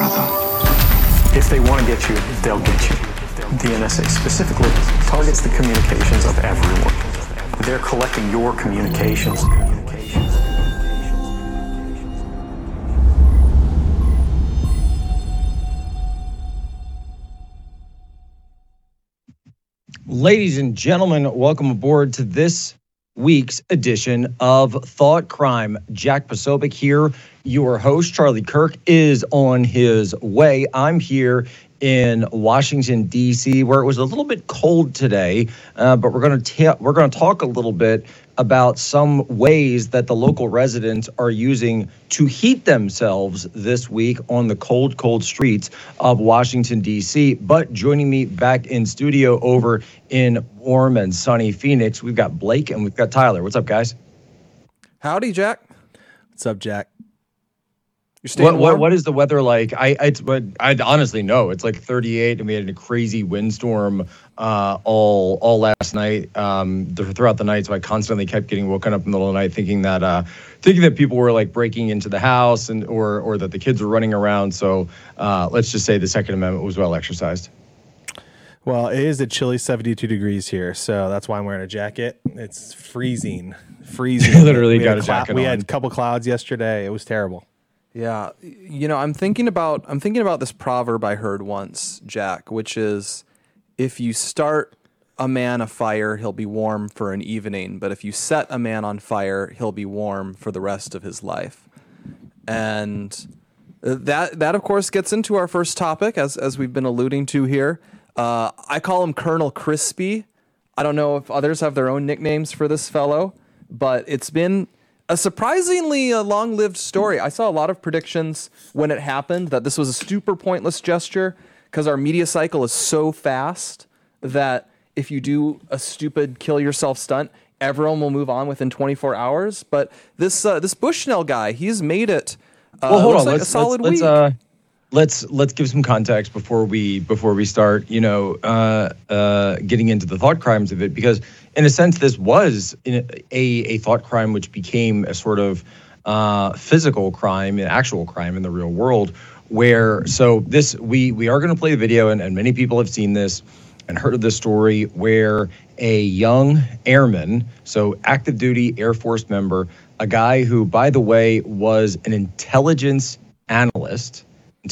If they want to get you, they'll get you. The NSA specifically targets the communications of everyone. They're collecting your communications. Ladies and gentlemen, welcome aboard to this week's edition of Thought Crime. Jack Posobiec here, your host. Charlie Kirk is on his way. I'm here in Washington, D.C., where it was a little bit cold today, but we're going to talk a little bit about some ways that the local residents are using to heat themselves this week on the cold streets of Washington, D.C. But joining me back in studio over in warm and sunny Phoenix, we've got Blake and we've got Tyler. What's up, guys? Howdy, Jack. What's up, Jack? You're staying warm? What is the weather like? I'd honestly know. It's like 38, and we had a crazy windstorm all last night, throughout the night. So I constantly kept getting woken up in the middle of the night, thinking that people were like breaking into the house or that the kids were running around. So let's just say the Second Amendment was well exercised. Well, it is a chilly 72 degrees here, so that's why I'm wearing a jacket. It's freezing. Literally got a jacket on. We had a couple clouds yesterday. It was terrible. Yeah, I'm thinking about this proverb I heard once, Jack, which is, if you start a man afire, he'll be warm for an evening, but if you set a man on fire, he'll be warm for the rest of his life. And that of course gets into our first topic, as we've been alluding to here. I call him Colonel Crispy. I don't know if others have their own nicknames for this fellow, but it's been a surprisingly long-lived story. I saw a lot of predictions when it happened that this was a super pointless gesture because our media cycle is so fast that if you do a stupid kill-yourself stunt, everyone will move on within 24 hours. But this Bushnell guy, he's made it. Well, hold on. Like a solid week. Let's give some context before we start, getting into the thought crimes of it, because in a sense this was a thought crime which became a sort of physical crime, an actual crime in the real world. We are going to play the video, and many people have seen this and heard of this story, where a young airman, so active duty Air Force member, a guy who, by the way, was an intelligence analyst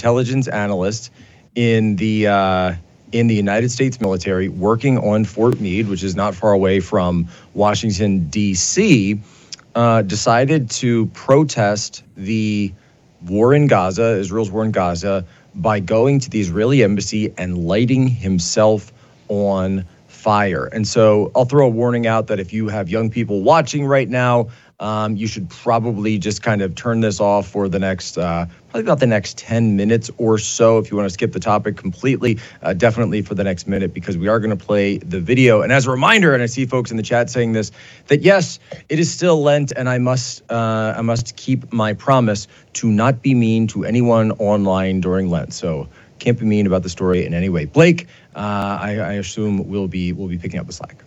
in the United States military, working on Fort Meade, which is not far away from Washington, D.C., decided to protest the war in Gaza, Israel's war in Gaza, by going to the Israeli embassy and lighting himself on fire. And so I'll throw a warning out that if you have young people watching right now, you should probably just kind of turn this off for the next, probably about the next 10 minutes or so. If you want to skip the topic completely, definitely for the next minute, because we are going to play the video. And as a reminder, and I see folks in the chat saying this, that yes, it is still Lent, and I must keep my promise to not be mean to anyone online during Lent. So can't be mean about the story in any way. Blake, I assume we'll be picking up the slack.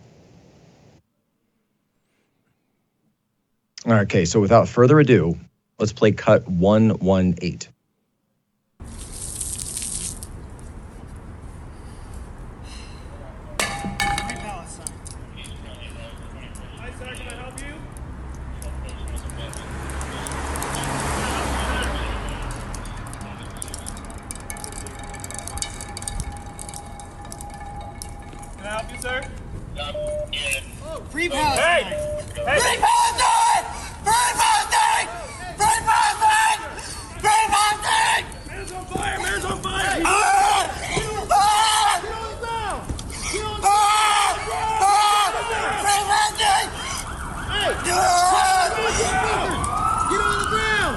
Okay, so without further ado, let's play cut 118. Can I help you, sir? Free Palestine! Hey! Free Palestine! Free Palestine! Free Palestine! Free Palestine! Man's on fire! Man's on fire! Get on the ground!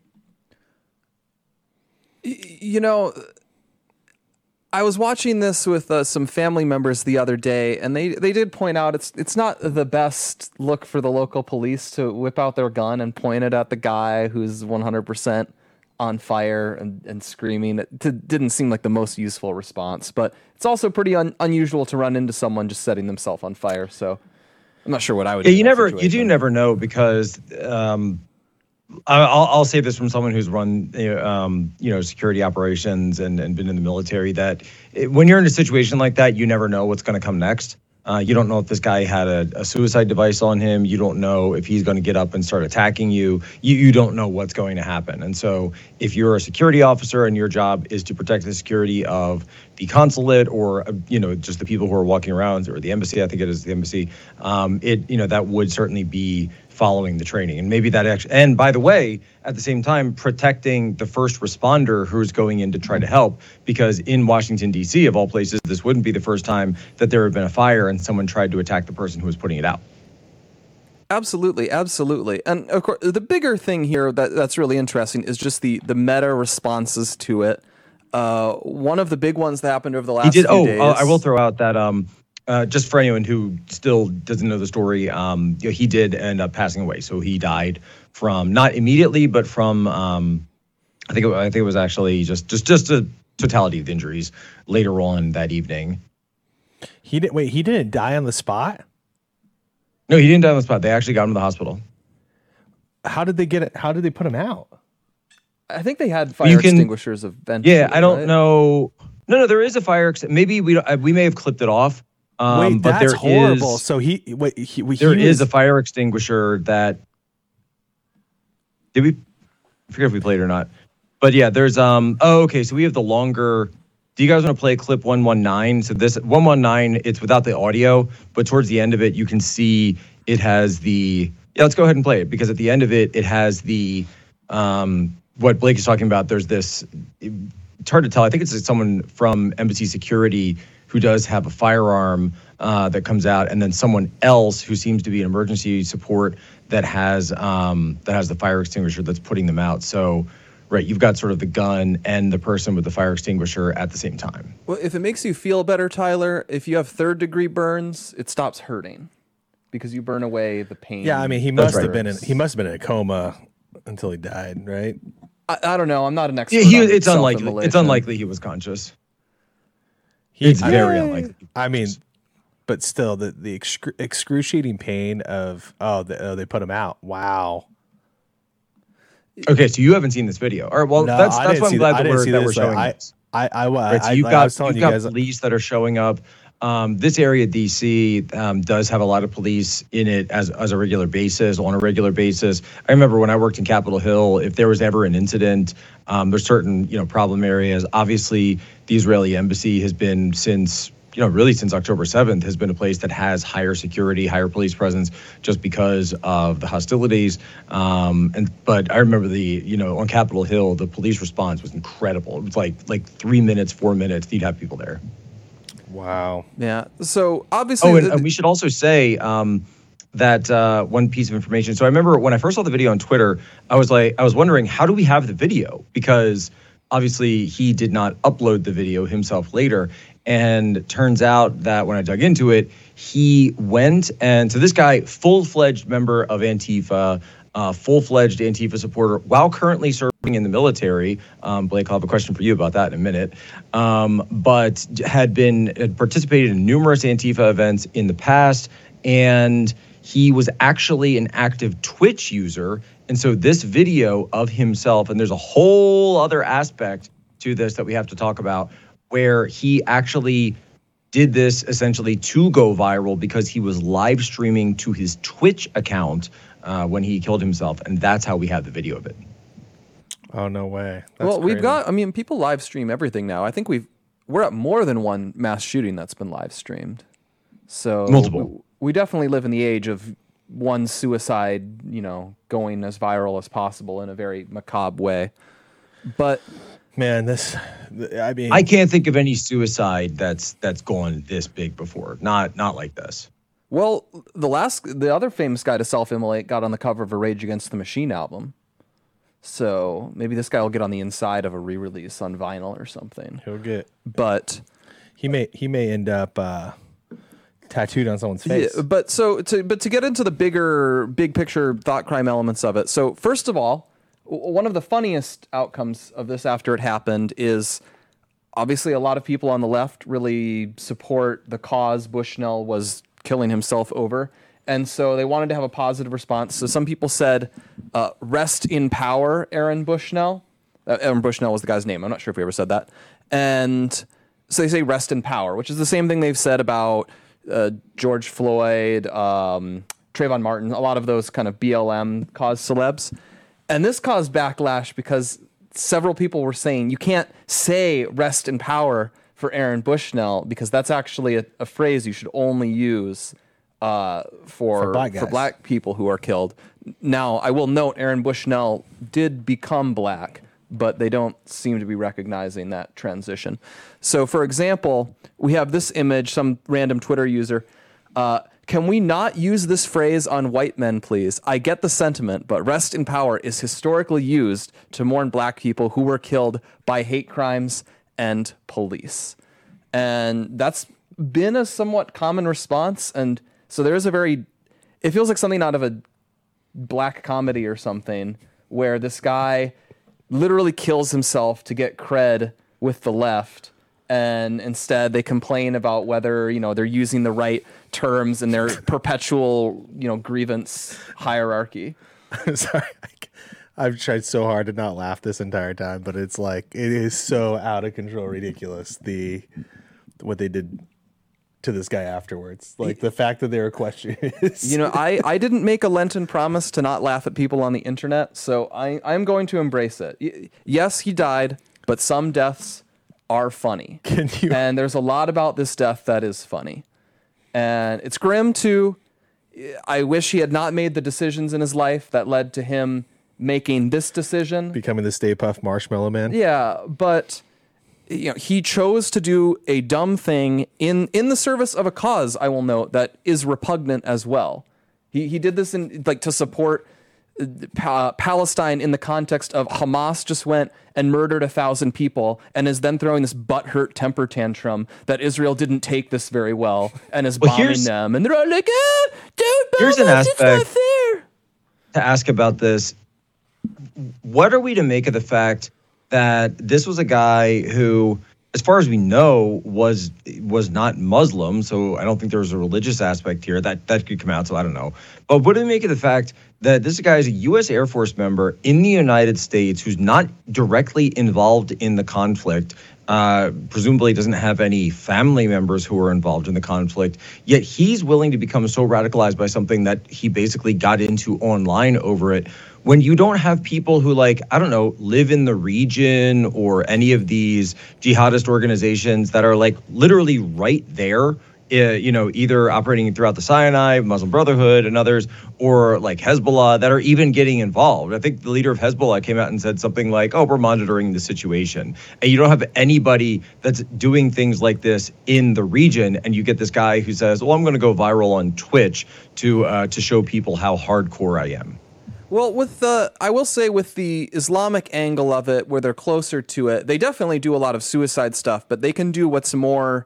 You know, I was watching this with some family members the other day, and they did point out it's not the best look for the local police to whip out their gun and point it at the guy who's 100% on fire and screaming. It didn't seem like the most useful response, but it's also pretty unusual to run into someone just setting themselves on fire. So I'm not sure what I would do. You do never know, because I'll say this from someone who's run, security operations and been in the military, that when you're in a situation like that, you never know what's going to come next. You don't know if this guy had a suicide device on him. You don't know if he's going to get up and start attacking you. You don't know what's going to happen. And so if you're a security officer and your job is to protect the security of the consulate or, just the people who are walking around, or the embassy, I think it is the embassy, that would certainly be following the training. And maybe that actually, and by the way, at the same time, protecting the first responder who's going in to try to help, because in Washington, D.C., of all places, this wouldn't be the first time that there had been a fire and someone tried to attack the person who was putting it out. Absolutely. And of course, the bigger thing here that's really interesting is just the meta responses to it. One of the big ones that happened over the last few days. I will throw out that just for anyone who still doesn't know the story, he did end up passing away. So he died from, not immediately, but from I think it was actually just a totality of injuries later on that evening. He didn't die on the spot? No, he didn't die on the spot. They actually got him to the hospital. How did they get it? How did they put him out? I think they had fire extinguishers eventually. Yeah, I don't know. No, there is a fire. Maybe we may have clipped it off. Wait, but that's there horrible. Is, so there is a fire extinguisher that. Did we? I forget if we played it or not. But yeah, there's okay. So we have the longer. Do you guys want to play clip 119? So this 119, it's without the audio, but towards the end of it, you can see it has the. Yeah, let's go ahead and play it, because at the end of it, it has the what Blake is talking about. There's this. It's hard to tell. I think it's someone from Embassy Security who does have a firearm that comes out, and then someone else who seems to be an emergency support that has the fire extinguisher that's putting them out. So, right, you've got sort of the gun and the person with the fire extinguisher at the same time. Well, if it makes you feel better, Tyler, if you have third-degree burns, it stops hurting because you burn away the pain. Yeah, I mean, he must have been in a coma until he died, right? I don't know. I'm not an expert. Yeah, it's unlikely. It's unlikely he was conscious. It's very unlikely. I mean, but still, the excruciating pain of they put him out. Wow. Okay, so you haven't seen this video. All right, well, No, that's why I'm glad that we're showing this. Right, So you've got guys, police that are showing up. This area, DC, does have a lot of police in it as a regular basis, on a regular basis. I remember when I worked in Capitol Hill, if there was ever an incident, there's certain problem areas. Obviously, the Israeli embassy has been since October 7th, has been a place that has higher security, higher police presence, just because of the hostilities. But I remember on Capitol Hill, the police response was incredible. It was like 3 minutes, 4 minutes, you'd have people there. wow. Yeah. So obviously, and we should also say that one piece of information. So I remember when I first saw the video on Twitter, I was wondering, how do we have the video? Because obviously he did not upload the video himself later. And turns out that when I dug into it, he went, and so this guy, full-fledged member of Antifa, full-fledged Antifa supporter, while currently serving in the military. Blake, I'll have a question for you about that in a minute. But had participated in numerous Antifa events in the past, and he was actually an active Twitch user. And so this video of himself, and there's a whole other aspect to this that we have to talk about, where he actually did this essentially to go viral because he was live streaming to his Twitch account when he killed himself. And that's how we have the video of it. Oh, no way. That's crazy. People live stream everything now. I think we're at more than one mass shooting that's been live streamed. So multiple. We definitely live in the age of one suicide, going as viral as possible in a very macabre way. But man, I can't think of any suicide that's gone this big before. Not like this. Well, the other famous guy to self-immolate got on the cover of a Rage Against the Machine album. So maybe this guy will get on the inside of a re-release on vinyl or something. But he may end up tattooed on someone's face. Yeah, but to get into the big picture thought crime elements of it. So first of all, one of the funniest outcomes of this after it happened is obviously a lot of people on the left really support the cause Bushnell was killing himself over. And so they wanted to have a positive response. So some people said, rest in power, Aaron Bushnell. Aaron Bushnell was the guy's name. I'm not sure if we ever said that. And so they say rest in power, which is the same thing they've said about George Floyd, Trayvon Martin, a lot of those kind of BLM caused celebs. And this caused backlash because several people were saying you can't say rest in power for Aaron Bushnell because that's actually a phrase you should only use for black people who are killed. Now, I will note Aaron Bushnell did become black, but they don't seem to be recognizing that transition. So, for example, we have this image, some random Twitter user. Can we not use this phrase on white men, please? I get the sentiment, but rest in power is historically used to mourn black people who were killed by hate crimes and police. And that's been a somewhat common response. And so there's it feels like something out of a black comedy or something where this guy literally kills himself to get cred with the left. And instead they complain about whether, they're using the right terms in their perpetual, grievance hierarchy. Sorry. I've tried so hard to not laugh this entire time, but it's like, it is so out of control ridiculous, what they did to this guy afterwards. Like the fact that they were questioning is... I didn't make a Lenten promise to not laugh at people on the internet, so I'm going to embrace it. Yes, he died, but some deaths are funny. And there's a lot about this death that is funny. And it's grim too. I wish he had not made the decisions in his life that led to him making this decision. Becoming the Stay Puft Marshmallow Man. Yeah, but he chose to do a dumb thing in the service of a cause, I will note, that is repugnant as well. He did this to support Palestine in the context of Hamas just went and murdered 1,000 people and is then throwing this butthurt temper tantrum that Israel didn't take this very well and is bombing them. And they're all like, don't bomb here's an us, aspect it's not fair. To ask about this. What are we to make of the fact that this was a guy who, as far as we know, was not Muslim, so I don't think there was a religious aspect here. That could come out, so I don't know. But what do we make of the fact that this guy is a U.S. Air Force member in the United States who's not directly involved in the conflict, presumably doesn't have any family members who are involved in the conflict, yet he's willing to become so radicalized by something that he basically got into online over it? When you don't have people who, live in the region or any of these jihadist organizations that are literally right there, either operating throughout the Sinai, Muslim Brotherhood and others, or Hezbollah that are even getting involved. I think the leader of Hezbollah came out and said something like, we're monitoring the situation. And you don't have anybody that's doing things like this in the region. And you get this guy who says, I'm going to go viral on Twitch to show people how hardcore I am. Well, I will say with the Islamic angle of it, where they're closer to it, they definitely do a lot of suicide stuff, but they can do what's more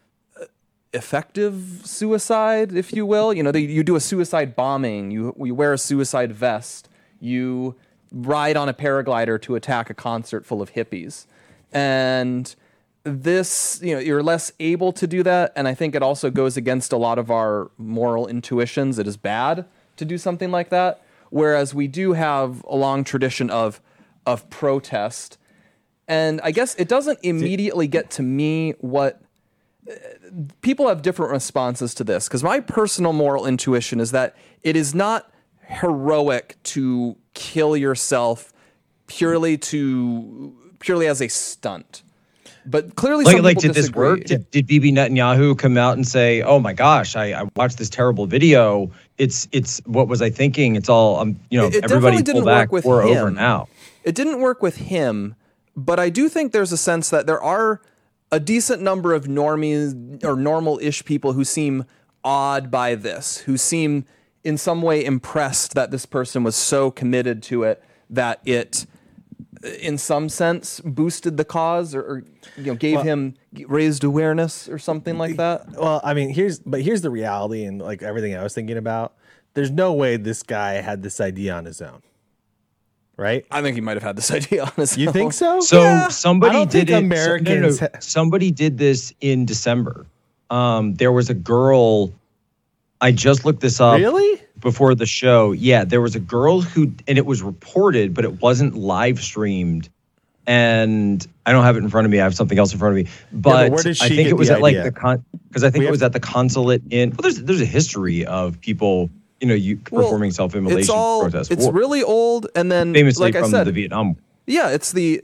effective suicide, if you will. You do a suicide bombing, you wear a suicide vest, you ride on a paraglider to attack a concert full of hippies. And this, you're less able to do that, and I think it also goes against a lot of our moral intuitions. It is bad to do something like that. Whereas we do have a long tradition of protest. And I guess it doesn't immediately get to me what people have different responses to this. Because my personal moral intuition is that it is not heroic to kill yourself purely as a stunt. But clearly some people did disagree. This work? Did Bibi Netanyahu come out and say, oh my gosh, I watched this terrible video. It's what was I thinking? It's all, everybody pull back. We're over now. It didn't work with him, but I do think there's a sense that there are a decent number of normies or normal-ish people who seem awed by this, who seem in some way impressed that this person was so committed to it that it, in some sense, boosted the cause or gave him raised awareness or something like that. Well, I mean, here's the reality and everything I was thinking about. There's no way this guy had this idea on his own, right? I think he might have had this idea on his own. You think so? So yeah. somebody did it. Americans somebody did this in December. There was a girl I just looked this up. Really? Before the show. Yeah, there was a girl and it was reported, but it wasn't live streamed. And I don't have it in front of me. I have something else in front of me. But where did she I think get it was the at like idea? because I think it was at the consulate in. Well, there's a history of people, performing self-immolation protests. It's really old, and then famously like I from said, the Vietnam War. yeah, it's the.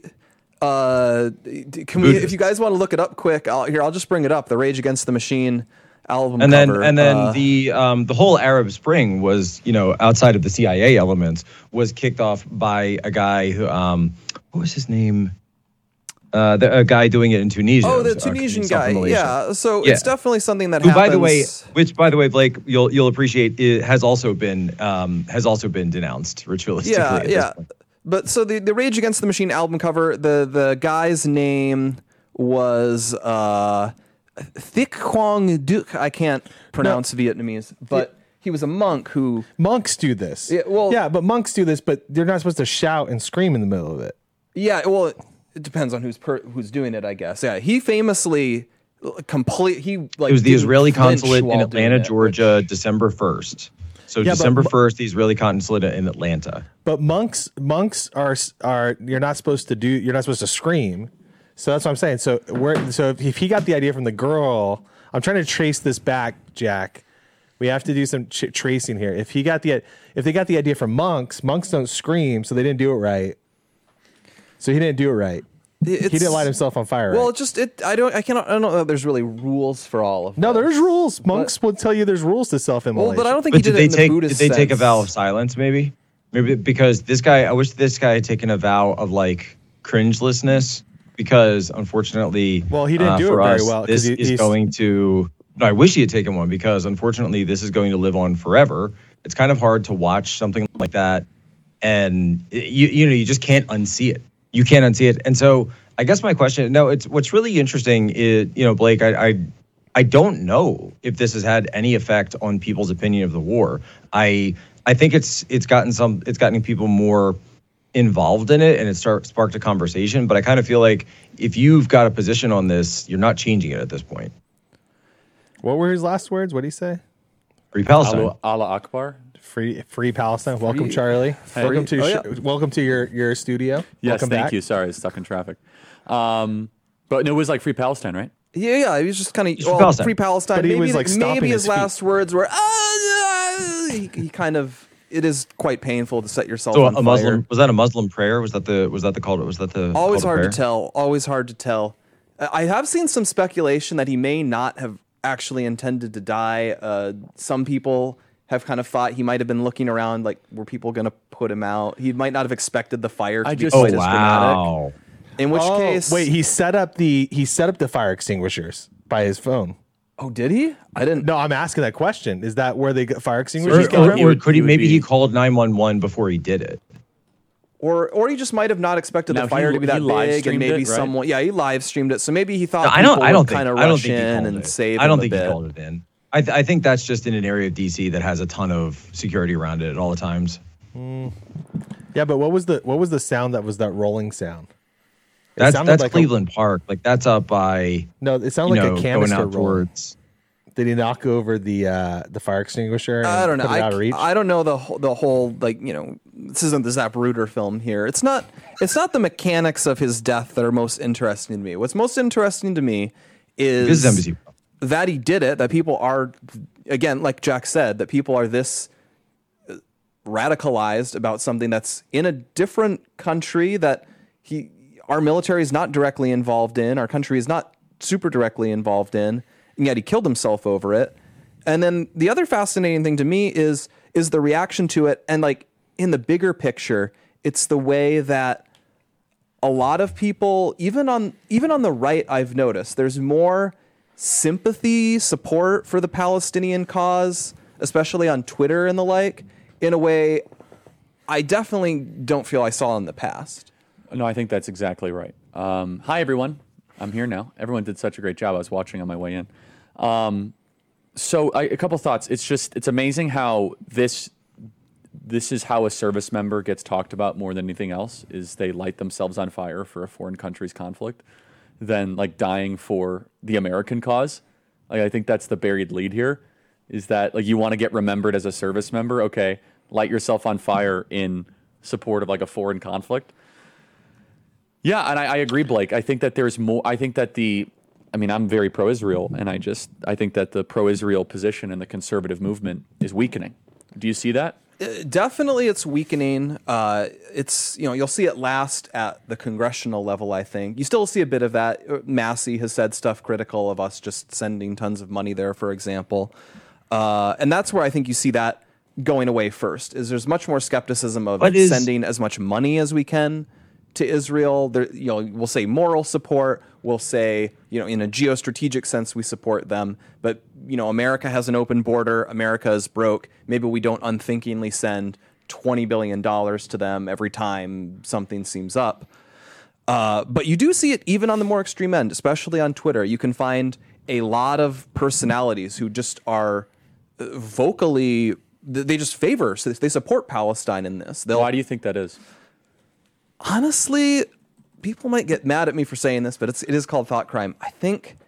Can we? If you guys want to look it up quick, I'll just bring it up. The Rage Against the Machine album And cover. then the whole Arab Spring was, outside of the CIA elements, was kicked off by a guy who what was his name? A guy doing it in Tunisia. Oh, the Tunisian guy. Yeah. So it's definitely something that Who, happens. by the way, Blake, you'll appreciate, it has also been denounced ritualistically. Yeah, at yeah. this point. But so the Rage Against the Machine album cover, the guy's name was Thich Quang Duc. I can't pronounce Vietnamese, but he was a monk who. Monks do this. But monks do this, but they're not supposed to shout and scream in the middle of it. Yeah, well, it depends on who's doing it, I guess. Yeah, he famously It was the Israeli consulate in Atlanta, Georgia, December 1st. So December 1st, the Israeli consulate in Atlanta. But monks are you're not supposed to scream. So that's what I'm saying. So if he got the idea from the girl, I'm trying to trace this back, Jack. We have to do some tracing here. If they got the idea from monks don't scream, so they didn't do it right. So he didn't do it right. He didn't light himself on fire. Well, right? I don't know that there's really rules for all of No, this. there's rules. Monks will tell you there's rules to self-immolation. Well, but I don't think But he did it in the Buddhist did they take a sense. vow of silence, maybe? Maybe because this guy, I wish this guy had taken a vow of like cringelessness, because unfortunately, Well, he didn't do for it very us, well, 'cause This is he's- going to. No, I wish he had taken one, because unfortunately, this is going to live on forever. It's kind of hard to watch something like that, and you just can't unsee it. You can't unsee it, and so I guess my question. No, it's what's really interesting is Blake. I don't know if this has had any effect on people's opinion of the war. I think it's gotten people more involved in it, and it sparked a conversation. But I kind of feel like if you've got a position on this, you're not changing it at this point. What were his last words? What did he say? Free Palestine. Allah Akbar. Free Palestine. Welcome, Charlie. Hey. Welcome to Oh, yeah. welcome to your studio. Yes, Welcome thank back. you. Sorry, I was stuck in traffic. But no, it was like Free Palestine, right? Yeah, he was just kind of Palestine. Free Palestine. But he maybe was, like, stomping maybe his his last words were. He kind of. It is quite painful to set yourself So on a fire. Muslim, was that a Muslim prayer? Was that the call? Was that the Always call hard prayer? to tell. Always hard to tell. I have seen some speculation that he may not have actually intended to die. Some people have kind of thought he might have been looking around, like, were people going to put him out? He might not have expected the fire to be quite as dramatic. In which case, wait, he set up the fire extinguishers by his phone. Oh, did he? I didn't. No, I'm asking that question. Is that where they got fire extinguishers? Or, come or, from? or could he? would Maybe be- he called 911 before he did it. Or he just might have not expected Now, the fire to be that he live big, and streamed maybe it, right? someone. Yeah, he live streamed it, so maybe he thought I don't would think. kind of I don't rush think he in called and it. save. I don't him think a he bit. called it in. I think that's just in an area of DC that has a ton of security around it at all the times. Yeah, but what was the sound that was that rolling sound? It That's sounded like Cleveland Park. Like that's up by. No, it sounded like a going canister out roll. towards. Did he knock over the fire extinguisher? And I don't know. Put it out of reach? I don't know the whole like this isn't the Zapruder film here. It's not the mechanics of his death that are most interesting to me. What's most interesting to me This is is NBC. that he did it. That people are, again, like Jack said, that people are this radicalized about something that's in a different country that our military is not directly involved in. Our country is not super directly involved in. And yet he killed himself over it. And then the other fascinating thing to me is the reaction to it. And like in the bigger picture, it's the way that a lot of people, even on the right, I've noticed there's more sympathy, support for the Palestinian cause, especially on Twitter and the like, in a way I definitely don't feel I saw in the past. No, I think that's exactly right. Hi, everyone. I'm here now. Everyone did such a great job. I was watching on my way in. So a couple thoughts. It's amazing how this is how a service member gets talked about more than anything else, is they light themselves on fire for a foreign country's conflict than like dying for the American cause. Like, I think that's the buried lead here. Is that like you want to get remembered as a service member? Okay, light yourself on fire in support of like a foreign conflict. Yeah, and I agree, Blake. I think that there's more. I think that I'm very pro-Israel, and I think that the pro-Israel position in the conservative movement is weakening. Do you see that? Definitely, it's weakening. You'll see it last at the congressional level. I think you still see a bit of that. Massey has said stuff critical of us just sending tons of money there, for example, and that's where I think you see that going away first. Is there's much more skepticism of sending as much money as we can to Israel. We'll say moral support. We'll say, in a geostrategic sense, we support them. But, America has an open border. America is broke. Maybe we don't unthinkingly send $20 billion to them every time something seems up. But you do see it even on the more extreme end, especially on Twitter. You can find a lot of personalities who just are vocally, they just favor, so they support Palestine in this. Why do you think that is? Honestly, people might get mad at me for saying this, but it is called thought crime. I think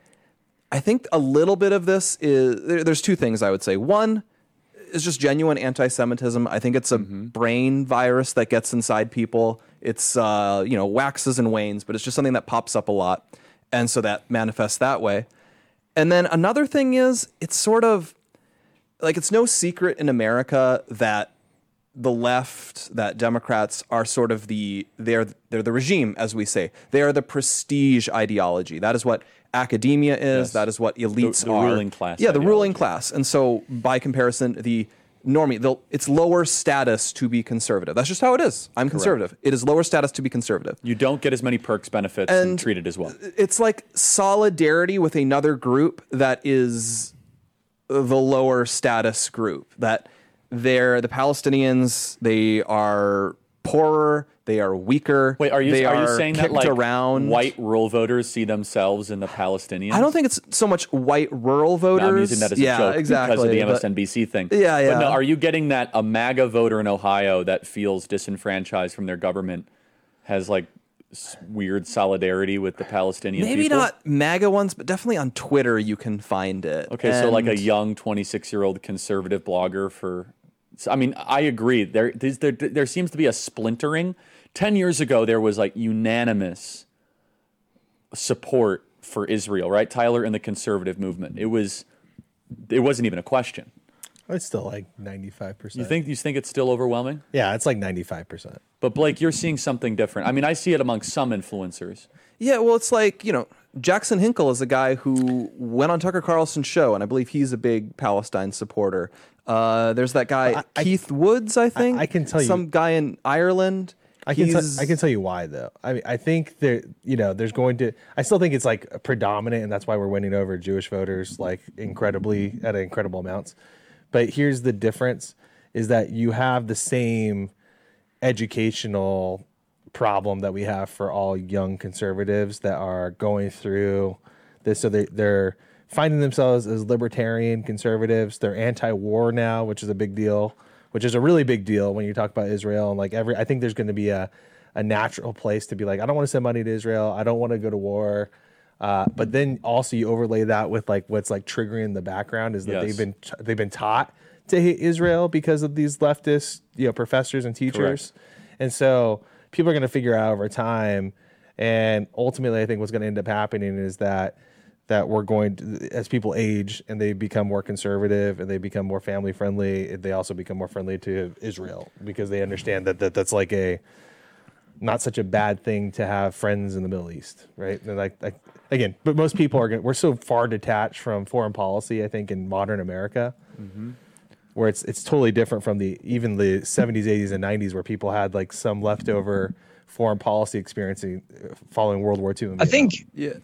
a little bit of this is there's two things I would say. One is just genuine anti-Semitism. I think it's a brain virus that gets inside people. It's waxes and wanes, but it's just something that pops up a lot, and so that manifests that way. And then another thing is it's sort of like it's no secret in America that the left, that Democrats are sort of they're the regime, as we say. They are the prestige ideology. That is what academia is. Yes. That is what elites the are. The ruling class. Yeah, ideology. The ruling class. And so, by comparison, the normie, it's lower status to be conservative. That's just how it is. I'm conservative. It is lower status to be conservative. You don't get as many perks, benefits, and treated as well. It's like solidarity with another group that is the lower status group. That they're the Palestinians. They are poorer. They are weaker. Wait, are you saying that like around. White rural voters see themselves in the Palestinians? I don't think it's so much white rural voters. No, I'm using that as a joke because of the MSNBC thing. Yeah. But no, are you getting that a MAGA voter in Ohio that feels disenfranchised from their government has like weird solidarity with the Palestinian people? Maybe not MAGA ones, but definitely on Twitter you can find it. Okay, so like a young 26-year-old conservative blogger for... I mean, I agree. There seems to be a splintering. 10 years ago, there was like unanimous support for Israel, right? Tyler, in the conservative movement. It wasn't even a question. It's still like 95%. You think it's still overwhelming? Yeah, it's like 95%. But Blake, you're seeing something different. I mean, I see it among some influencers. Yeah, well, it's like, Jackson Hinkle is a guy who went on Tucker Carlson's show, and I believe he's a big Palestine supporter. There's that guy, Keith Woods, I think. I can tell you. Some guy in Ireland. I can tell you why, though. I mean, I think there's going to. I still think it's like predominant, and that's why we're winning over Jewish voters like at incredible amounts. But here's the difference: is that you have the same educational problem that we have for all young conservatives that are going through this. So they're finding themselves as libertarian conservatives. They're anti-war now, which is a big deal. Which is a really big deal when you talk about Israel. And like I think there's going to be a natural place to be like, I don't want to send money to Israel. I don't want to go to war. But then also you overlay that with like what's like triggering in the background is that they've been taught to hate Israel because of these leftist professors and teachers. Correct. And so people are going to figure out over time. And ultimately, I think what's going to end up happening is that we're going to, as people age and they become more conservative and they become more family friendly, they also become more friendly to Israel because they understand that that's like not such a bad thing to have friends in the Middle East, right? And like again, but most people we're so far detached from foreign policy, I think, in modern America, where it's totally different from even the 70s, 80s, and 90s, where people had like some leftover foreign policy experience following World War II. I think,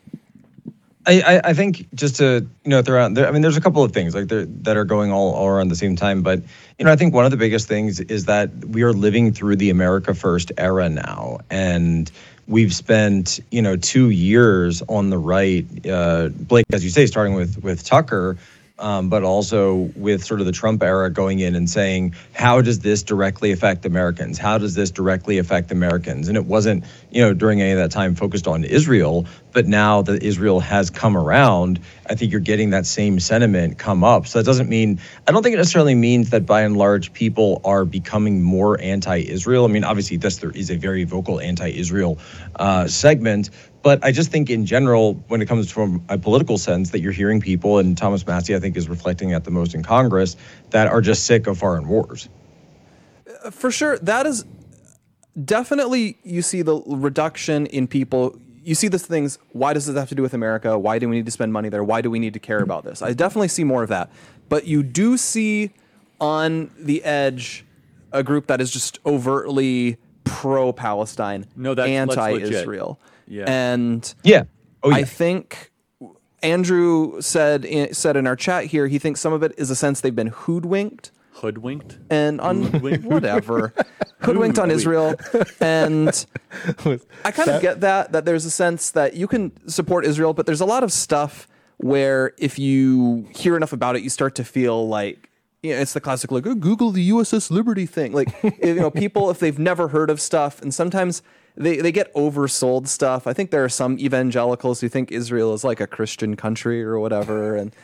I think just to throw out there, I mean, there's a couple of things like that are going all around the same time, but I think one of the biggest things is that we are living through the America First era now, and we've spent 2 years on the right, Blake, as you say, starting with Tucker. But also with sort of the Trump era going in and saying, how does this directly affect Americans? How does this directly affect Americans? And it wasn't, during any of that time focused on Israel, But now that Israel has come around, I think you're getting that same sentiment come up. So that doesn't mean, I don't think it necessarily means that by and large people are becoming more anti-Israel. I mean, obviously there is a very vocal anti-Israel segment, but I just think in general, when it comes from a political sense, that you're hearing people, and Thomas Massie, I think, is reflecting that the most in Congress, that are just sick of foreign wars. For sure, that is definitely, you see the reduction in people. You see these things, why does this have to do with America? Why do we need to spend money there? Why do we need to care about this? I definitely see more of that. But you do see on the edge a group that is just overtly pro-Palestine, No, that's anti-Israel. Yeah. And Yeah. Oh, yeah. I think Andrew said in our chat here, he thinks some of it is a sense they've been hoodwinked. Hoodwinked? And on whatever, hoodwinked on Israel, and I kind of get that there's a sense that you can support Israel, but there's a lot of stuff where if you hear enough about it, you start to feel like, it's the classic like, oh, Google the USS Liberty thing. Like, people, if they've never heard of stuff, and sometimes they get oversold stuff. I think there are some evangelicals who think Israel is like a Christian country or whatever, and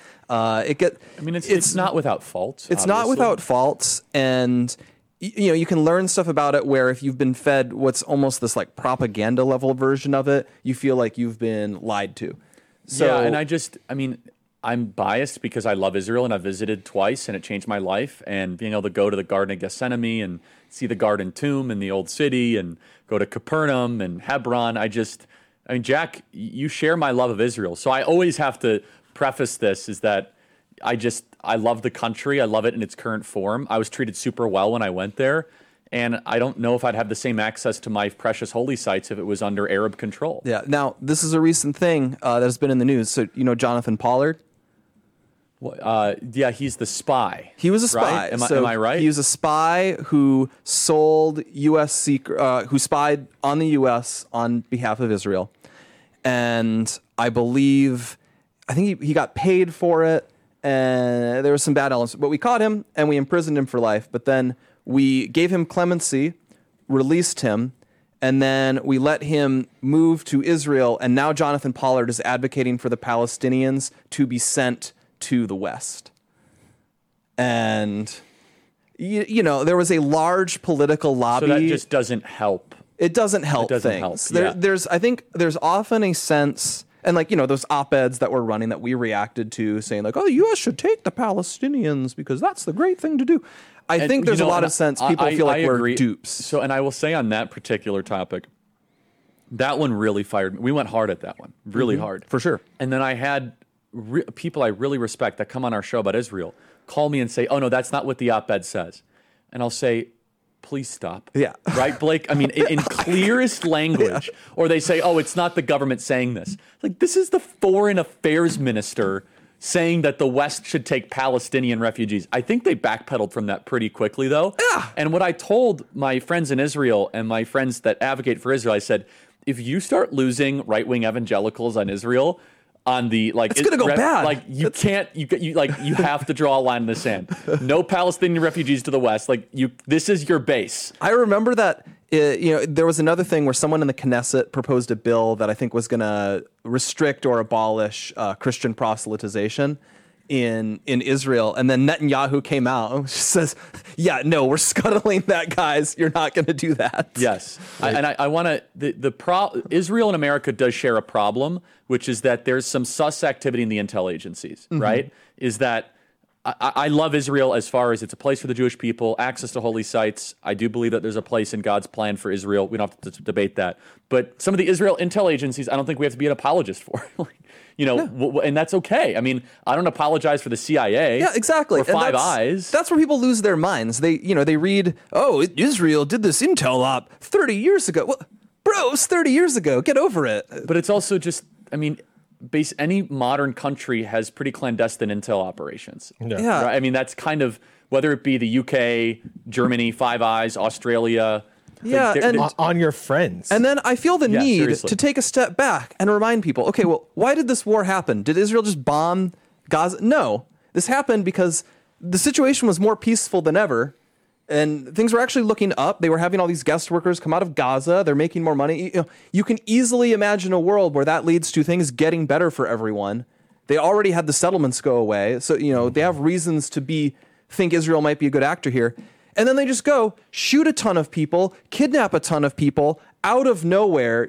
it's not without faults. It's not without faults, and you can learn stuff about it where if you've been fed what's almost this like propaganda level version of it, you feel like you've been lied to. So, yeah, and I'm biased because I love Israel and I've visited twice and it changed my life. And being able to go to the Garden of Gethsemane and see the Garden Tomb and the Old City and go to Capernaum and Hebron, Jack, you share my love of Israel. So I always have to preface this is that I love the country. I love it in its current form. I was treated super well when I went there. And I don't know if I'd have the same access to my precious holy sites if it was under Arab control. Yeah. Now, this is a recent thing that has been in the news. So, Jonathan Pollard? Yeah, he's the spy. He was a spy. Right? Am I right? He was a spy who sold U.S. secret, who spied on the U.S. on behalf of Israel. And I think he got paid for it. And there was some bad elements. But we caught him and we imprisoned him for life. But then we gave him clemency, released him, and then we let him move to Israel. And now Jonathan Pollard is advocating for the Palestinians to be sent to the West. And, there was a large political lobby. So that just doesn't help. It doesn't help things. I think there's often a sense, and those op-eds that were running that we reacted to saying like, oh, the U.S. should take the Palestinians because that's the great thing to do. I think there's a lot of sense people feel like we're dupes. So, and I will say on that particular topic, that one really fired me. We went hard at that one, really hard. For sure. And then I had people I really respect that come on our show about Israel call me and say, oh, no, that's not what the op-ed says. And I'll say, please stop. Yeah. Right, Blake? I mean, in clearest language. Yeah. Or they say, oh, it's not the government saying this. Like, this is the foreign affairs minister saying that the West should take Palestinian refugees. I think they backpedaled from that pretty quickly, though. Yeah. And what I told my friends in Israel and my friends that advocate for Israel, I said, if you start losing right-wing evangelicals on Israel, on the it's gonna go bad. Like you have to draw a line in the sand. No Palestinian refugees to the West. This is your base. I remember that. There was another thing where someone in the Knesset proposed a bill that I think was going to restrict or abolish Christian proselytization in Israel, and then Netanyahu came out and says, "Yeah, no, we're scuttling that, guys. You're not going to do that." Yes, I want to. Israel and America does share a problem, which is that there's some sus activity in the intel agencies. Right? Is that I love Israel as far as it's a place for the Jewish people, access to holy sites. I do believe that there's a place in God's plan for Israel. We don't have to debate that. But some of the Israel intel agencies, I don't think we have to be an apologist for. And that's okay. I mean, I don't apologize for the CIA. Yeah, exactly. Or Five Eyes. That's where people lose their minds. They read, oh, Israel did this intel op 30 years ago. Well, bro, it was 30 years ago. Get over it. But it's also just, any modern country has pretty clandestine intel operations. Yeah. Right? I mean, that's kind of, whether it be the UK, Germany, Five Eyes, Australia. Yeah, and on your friends. And then I feel the need seriously. to take a step back and remind people, okay, well, why did this war happen? Did Israel just bomb Gaza? No. This happened because the situation was more peaceful than ever, and things were actually looking up. They were having all these guest workers come out of Gaza. They're making more money. You can easily imagine a world where that leads to things getting better for everyone. They already had the settlements go away, so they have reasons to think Israel might be a good actor here. And then they just go shoot a ton of people, kidnap a ton of people out of nowhere.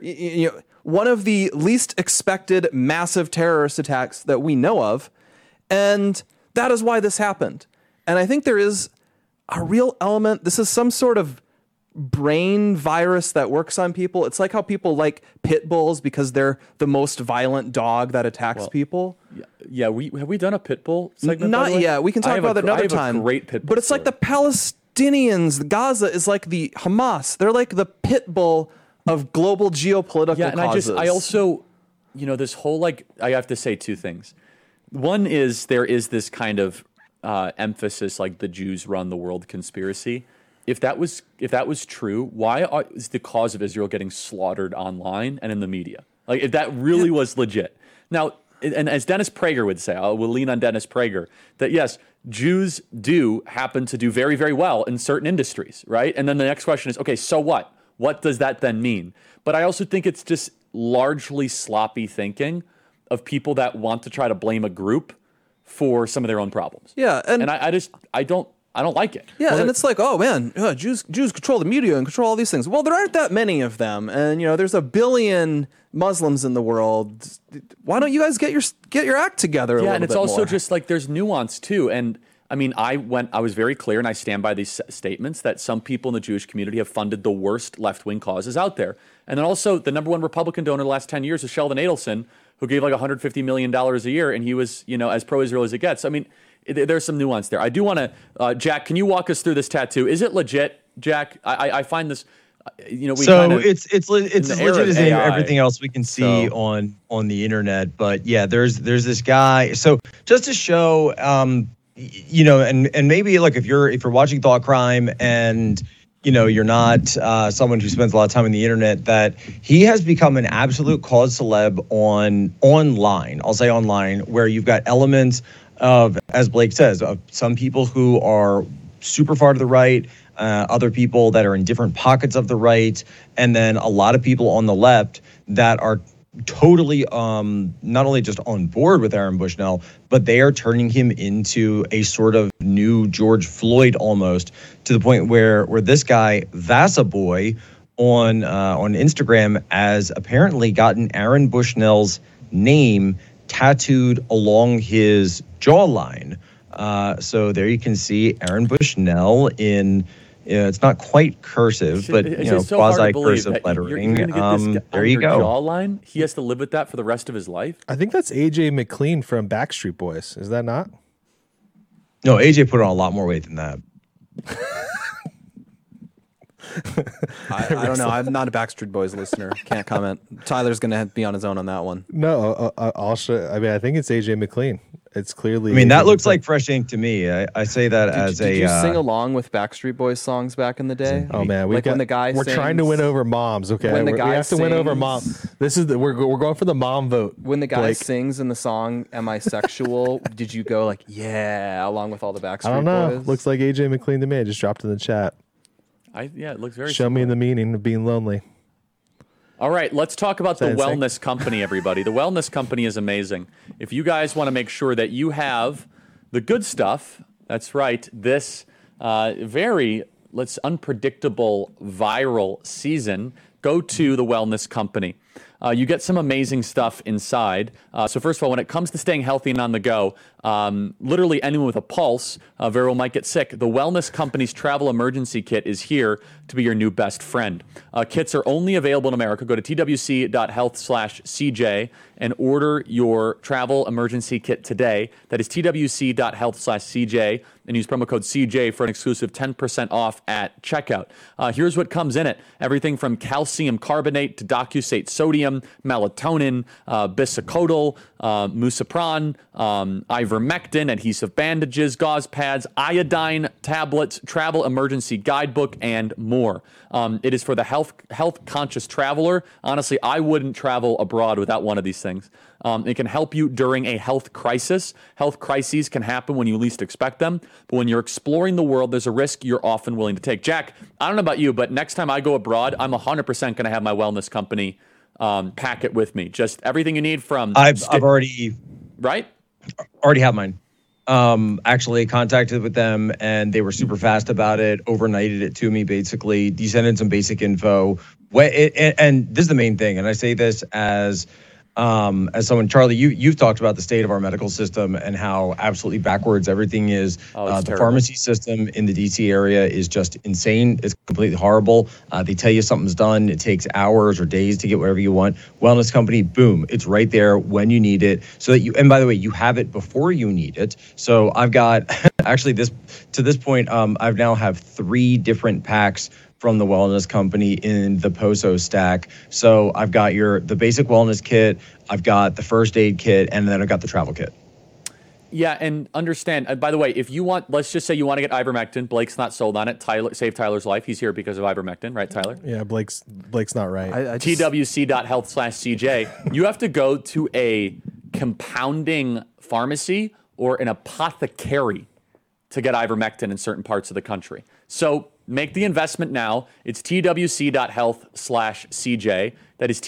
One of the least expected massive terrorist attacks that we know of, and that is why this happened. And I think there is a real element. This is some sort of brain virus that works on people. It's like how people like pit bulls because they're the most violent dog that attacks people. Yeah. Have we done a pit bull segment? Not yet. We can talk about that another time. A great pit bull but it's story. like the Palestinians. Gaza is like the Hamas. They're like the pit bull of global geopolitical causes. I also, this whole I have to say two things. One is there is this kind of emphasis like the Jews run the world conspiracy. If that was true, why is the cause of Israel getting slaughtered online and in the media? Like if that really was legit. Now, and as Dennis Prager would say, I will lean on Dennis Prager, that yes, Jews do happen to do very, very well in certain industries, right? And then the next question is, okay, so what? What does that then mean? But I also think it's just largely sloppy thinking of people that want to try to blame a group for some of their own problems. Yeah, and I don't like it. Yeah, and it's like, oh man, Jews control the media and control all these things. Well, there aren't that many of them, and there's 1 billion Muslims in the world. Why don't you guys get your act together? Yeah, and it's also more? just like there's nuance too. And I mean, I was very clear, and I stand by these statements that some people in the Jewish community have funded the worst left-wing causes out there. And then also the number one Republican donor the last 10 years is Sheldon Adelson, who gave like $150 million a year, and he was, as pro-Israel as it gets. I mean, there's some nuance there. I do want to, Jack, can you walk us through this tattoo? Is it legit, Jack? I find this, it's as legit as AI, everything else we can see on the internet. But yeah, there's this guy. So just to show, and maybe like if you're watching Thought Crime and you're not someone who spends a lot of time on the internet, that he has become an absolute cause celeb online. I'll say online, where you've got elements of, as Blake says, of some people who are super far to the right, other people that are in different pockets of the right, and then a lot of people on the left that are totally not only just on board with Aaron Bushnell, but they are turning him into a sort of new George Floyd almost, to the point where this guy Vasaboy on Instagram has apparently gotten Aaron Bushnell's name tattooed along his jawline. So there you can see Aaron Bushnell in, it's not quite cursive, but so quasi-cursive lettering. There you go. Jawline. He has to live with that for the rest of his life. I think that's AJ McLean from Backstreet Boys. Is that not? No, AJ put on a lot more weight than that. I don't know. I'm not a Backstreet Boys listener. Can't comment. Tyler's going to be on his own on that one. No, I'll show. I mean, I think it's AJ McLean. It's clearly. I mean, that AJ looks McLean. like fresh ink to me. I say that Did you sing along with Backstreet Boys songs back in the day? Oh man, when the guy we're sings, trying to win over moms. Okay, when the we guy have to win over mom. sings- This is we're going for the mom vote. When the guy Blake. sings in the song "Am I Sexual?" did you go like, "Yeah," along with all the Backstreet I don't know. Boys? Looks like AJ McLean to me. I just dropped in the chat. It looks very. Show me the meaning of being lonely. All right, let's talk about the Same thing. Wellness Company, everybody. The Wellness Company is amazing. If you guys want to make sure that you have the good stuff, that's right, this very unpredictable viral season, go to the Wellness Company. You get some amazing stuff inside. So first of all, when it comes to staying healthy and on the go, literally anyone with a pulse very well might get sick. The Wellness Company's travel emergency kit is here to be your new best friend. Kits are only available in America. Go to twc.health/CJ and order your travel emergency kit today. That is twc.health/CJ, and use promo code CJ for an exclusive 10% off at checkout. Here's what comes in it. Everything from calcium carbonate to docusate sodium, sodium, melatonin, bisacodyl, musipron, ivermectin, adhesive bandages, gauze pads, iodine tablets, travel emergency guidebook, and more. It is for the health conscious traveler. Honestly, I wouldn't travel abroad without one of these things. It can help you during a health crisis. Health crises can happen when you least expect them, but when you're exploring the world, there's a risk you're often willing to take. Jack, I don't know about you, but next time I go abroad, I'm 100% going to have my wellness company packet with me. Just everything you need from... I've already... Right? Already have mine. Actually contacted with them and they were super fast about it, overnighted it to me basically. You sent in some basic info. And this is the main thing, and I say this as someone, Charlie, you've talked about the state of our medical system and how absolutely backwards everything is. The pharmacy system in the DC area is just insane. It's completely horrible. They tell you something's done. It takes hours or days to get whatever you want. Wellness company, boom, it's right there when you need it. So that you, and by the way, you have it before you need it. So I've got actually to this point, I've now have 3 different packs from the wellness company in the POSO stack. So I've got the basic wellness kit, I've got the first aid kit, and then I've got the travel kit. Yeah, and understand, by the way, if you want, let's just say you want to get ivermectin. Blake's not sold on it. Tyler, save Tyler's life. He's here because of ivermectin, right, Tyler? Yeah, Blake's not right. TWC.health/CJ. You have to go to a compounding pharmacy or an apothecary to get ivermectin in certain parts of the country. So make the investment now. It's twc.health/CJ. That is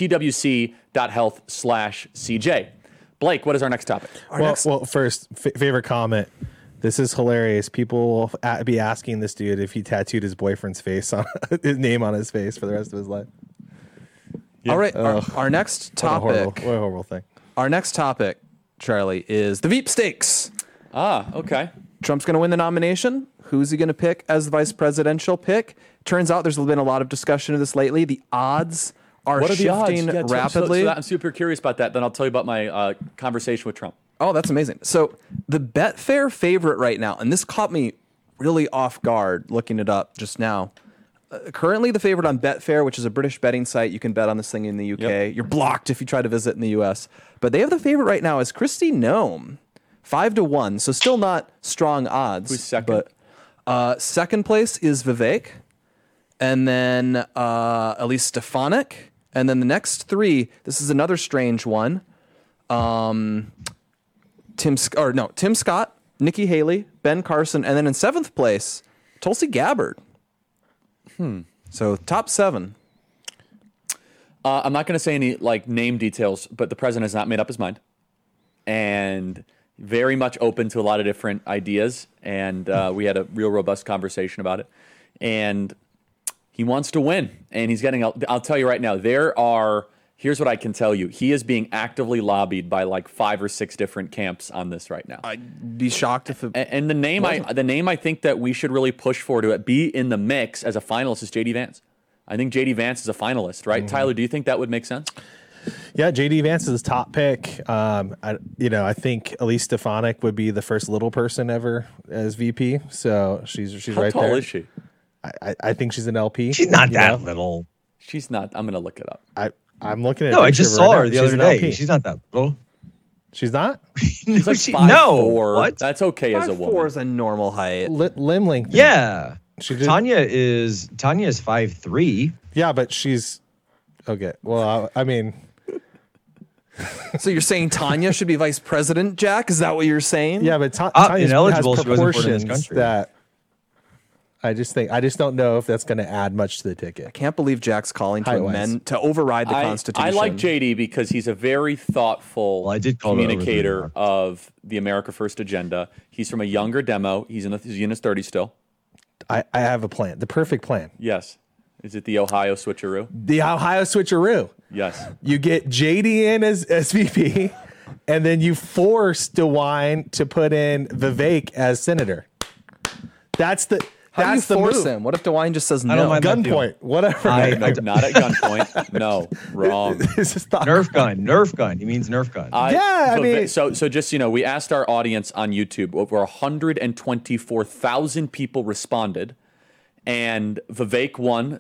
twc.health/CJ. Blake, what is our next topic? Well, first, favorite comment. This is hilarious. People will be asking this dude if he tattooed his boyfriend's face on his name on his face for the rest of his life. Yeah. All right, our next topic. What a horrible thing. Our next topic, Charlie, is the Veep stakes. Okay. Trump's going to win the nomination. Who's he going to pick as the vice presidential pick? Turns out there's been a lot of discussion of this lately. The odds are shifting rapidly. So I'm super curious about that. Then I'll tell you about my conversation with Trump. Oh, that's amazing. So the Betfair favorite right now, and this caught me really off guard looking it up just now. Currently the favorite on Betfair, which is a British betting site. You can bet on this thing in the UK. Yep. You're blocked if you try to visit in the US. But they have the favorite right now as Kristi Noem. 5-1, so still not strong odds. Who's second? But second place is Vivek, and then Elise Stefanik, and then the next 3. This is another strange one. Tim Scott, Nikki Haley, Ben Carson, and then in 7th place, Tulsi Gabbard. So top 7. I'm not going to say any name details, but the president has not made up his mind, and very much open to a lot of different ideas, and we had a real robust conversation about it. And he wants to win, and he's getting. I'll tell you right now, here's what I can tell you: he is being actively lobbied by 5 or 6 different camps on this right now. I'd be shocked if it. And the name I think that we should really push for to be in the mix as a finalist is JD Vance. I think JD Vance is a finalist, right? Mm-hmm. Tyler, do you think that would make sense? Yeah, JD Vance is his top pick. I think Elise Stefanik would be the first little person ever as VP. So she's How right tall there. is she? I think she's an LP. She's not that little. She's not. I'm going to look it up. I'm looking at. No, I just saw her the other day. LP. She's not that little. She's not. She's like 5'4". What? That's okay as a woman. 5'4" is a normal height. Limb length. Yeah. Tanya is 5'3". Yeah, but she's okay. Well, I mean. So you're saying Tanya should be vice president, Jack? Is that what you're saying? Yeah, but Tanya ineligible. has She wasn't born in this proportions country. that I just don't know if that's going to add much to the ticket. I can't believe Jack's calling to Height-wise. amend to override the Constitution. I like JD because he's a very thoughtful communicator of the America First agenda. He's from a younger demo. He's in his 30s still. I have a plan, the perfect plan. Yes. Is it the Ohio switcheroo? The Ohio switcheroo. Yes. You get JD in as SVP, and then you force DeWine to put in Vivek as senator. That's the How do you force move. him? What if DeWine just says I no? don't mind that Gunpoint, whatever. Not at gunpoint. No, wrong. This is not Nerf gun. Nerf gun. He means Nerf gun. I mean- so just we asked our audience on YouTube. Over 124,000 people responded, and Vivek won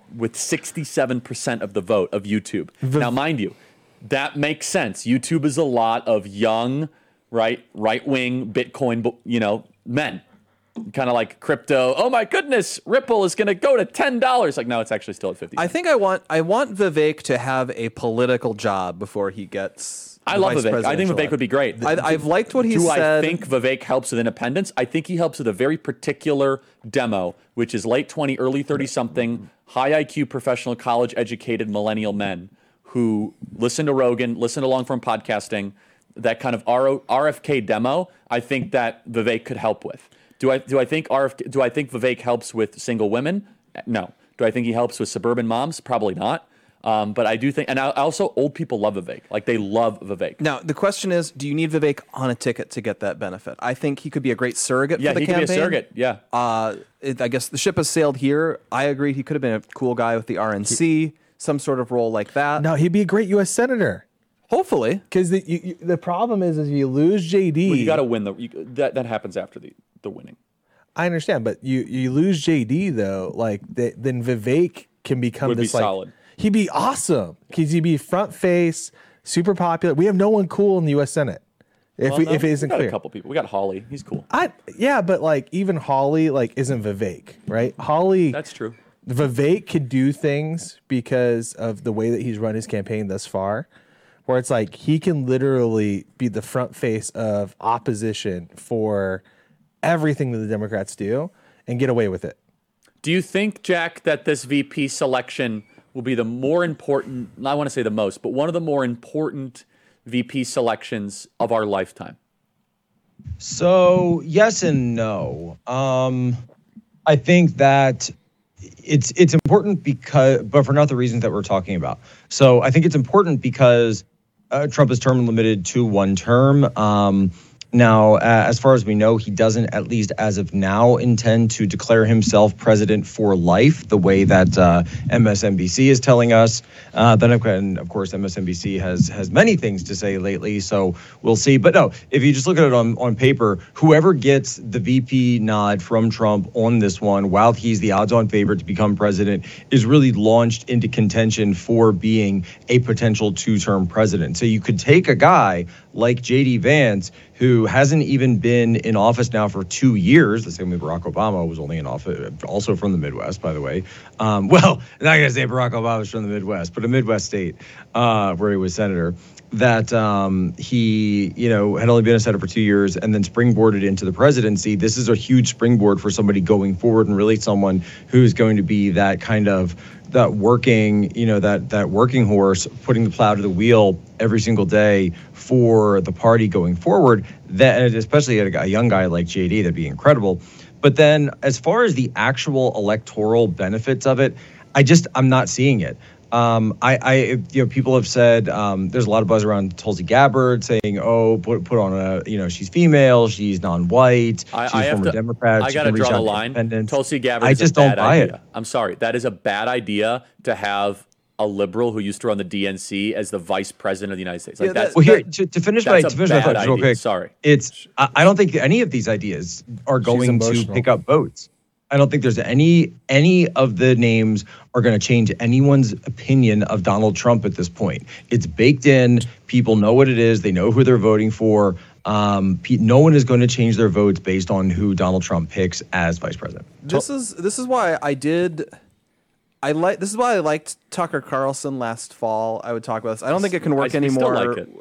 with 67% of the vote of YouTube. Now, mind you, that makes sense. YouTube is a lot of young, right-wing Bitcoin, men. Kind of like crypto. Oh my goodness, Ripple is going to go to $10. Like, no, it's actually still at 50. I think I want Vivek to have a political job before he gets. I love Vivek. I think Vivek would be great. I've liked what he said. Do I think Vivek helps with independence? I think he helps with a very particular demo, which is late 20, early 30-something, high IQ, professional, college-educated millennial men who listen to Rogan, listen to long-form podcasting, that kind of RFK demo. I think that Vivek could help with. Do I think Vivek helps with single women? No. Do I think he helps with suburban moms? Probably not. But I do think, and also old people love Vivek. Like, they love Vivek. Now, the question is, do you need Vivek on a ticket to get that benefit? I think he could be a great surrogate for the campaign. Yeah, he could be a surrogate, yeah. I guess the ship has sailed here. I agree. He could have been a cool guy with the RNC, some sort of role like that. No, he'd be a great U.S. senator. Hopefully. Because the problem is you lose JD. Well, you got to win. That happens after the winning. I understand, but you lose JD, though, then Vivek can become Would this, be solid. He'd be awesome because he'd be front face, super popular. We have no one cool in the U.S. Senate. If it isn't clear, a couple people. We got Hawley. He's cool. But even Hawley isn't Vivek, right? Hawley. That's true. Vivek could do things because of the way that he's run his campaign thus far, where it's he can literally be the front face of opposition for everything that the Democrats do and get away with it. Do you think, Jack, that this VP selection will be the more important, I want to say the most, but one of the more important VP selections of our lifetime? So, yes and no. I think that it's important but for not the reasons that we're talking about. So I think it's important because Trump is term limited to one term. Now, as far as we know, he doesn't, at least as of now, intend to declare himself president for life, the way that MSNBC is telling us. Then, of course, MSNBC has many things to say lately, so we'll see. But no, if you just look at it on paper, whoever gets the VP nod from Trump on this one, while he's the odds-on favorite to become president, is really launched into contention for being a potential two-term president. So you could take a guy like J.D. Vance, who hasn't even been in office now for 2 years. The same way Barack Obama was only in office, also from the Midwest, by the way. Well, I'm not going to say Barack Obama was from the Midwest, but a Midwest state where he was senator. That he, had only been a senator for 2 years and then springboarded into the presidency. This is a huge springboard for somebody going forward, and really someone who's going to be that kind of that working horse, putting the plow to the wheel every single day for the party going forward. That, especially a young guy like JD, that'd be incredible. But then, as far as the actual electoral benefits of it, I'm not seeing it. People have said there's a lot of buzz around Tulsi Gabbard saying, put on she's female, she's non-white, she's a former Democrat. I got to draw the line. Tulsi Gabbard. I just don't buy it. I'm sorry, that is a bad idea to have a liberal who used to run the DNC as the vice president of the United States. To finish my thought real quick. Sorry, I don't think any of these ideas are going to pick up votes. I don't think there's any of the names are going to change anyone's opinion of Donald Trump at this point. It's baked in. People know what it is. They know who they're voting for. No one is going to change their votes based on who Donald Trump picks as vice president. This is why I liked Tucker Carlson last fall. I would talk about this. I don't think it can work anymore.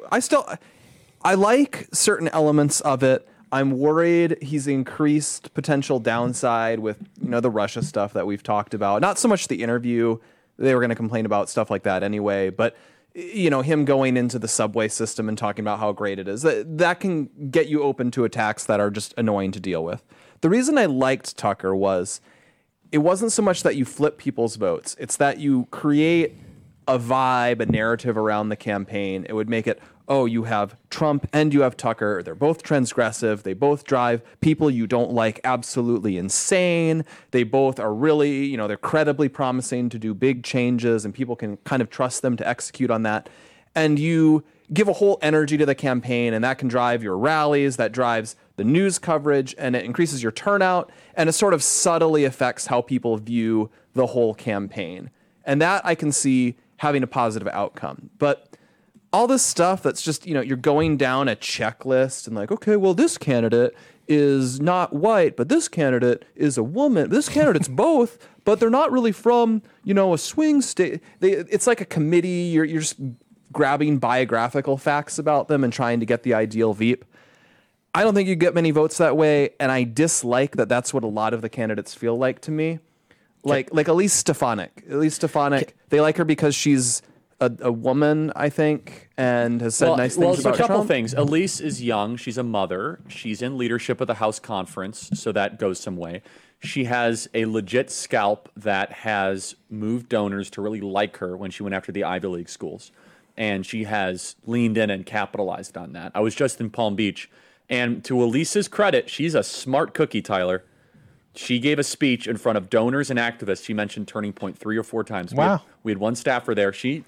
I like certain elements of it. I'm worried he's increased potential downside with, the Russia stuff that we've talked about. Not so much the interview. They were going to complain about stuff like that anyway. But, him going into the subway system and talking about how great it is, that can get you open to attacks that are just annoying to deal with. The reason I liked Tucker was it wasn't so much that you flip people's votes. It's that you create a vibe, a narrative around the campaign. It would make it, you have Trump and you have Tucker. They're both transgressive. They both drive people you don't like absolutely insane. They both are really, they're credibly promising to do big changes and people can kind of trust them to execute on that. And you give a whole energy to the campaign, and that can drive your rallies, that drives the news coverage, and it increases your turnout, and it sort of subtly affects how people view the whole campaign. And that I can see having a positive outcome. But all this stuff that's just, you're going down a checklist and like, okay, well, this candidate is not white, but this candidate is a woman. This candidate's both, but they're not really from, a swing state. It's like a committee. You're just grabbing biographical facts about them and trying to get the ideal Veep. I don't think you get many votes that way, and I dislike that that's what a lot of the candidates feel like to me. Like Elise Stefanik. They like her because she's a woman, I think, and has said nice things about a couple Trump. things. Elise is young. She's a mother. She's in leadership of the House Conference, so that goes some way. She has a legit scalp that has moved donors to really like her when she went after the Ivy League schools. And she has leaned in and capitalized on that. I was just in Palm Beach, and to Elise's credit, she's a smart cookie, Tyler. She gave a speech in front of donors and activists. She mentioned Turning Point 3 or 4 times. Wow. We had one staffer there. She's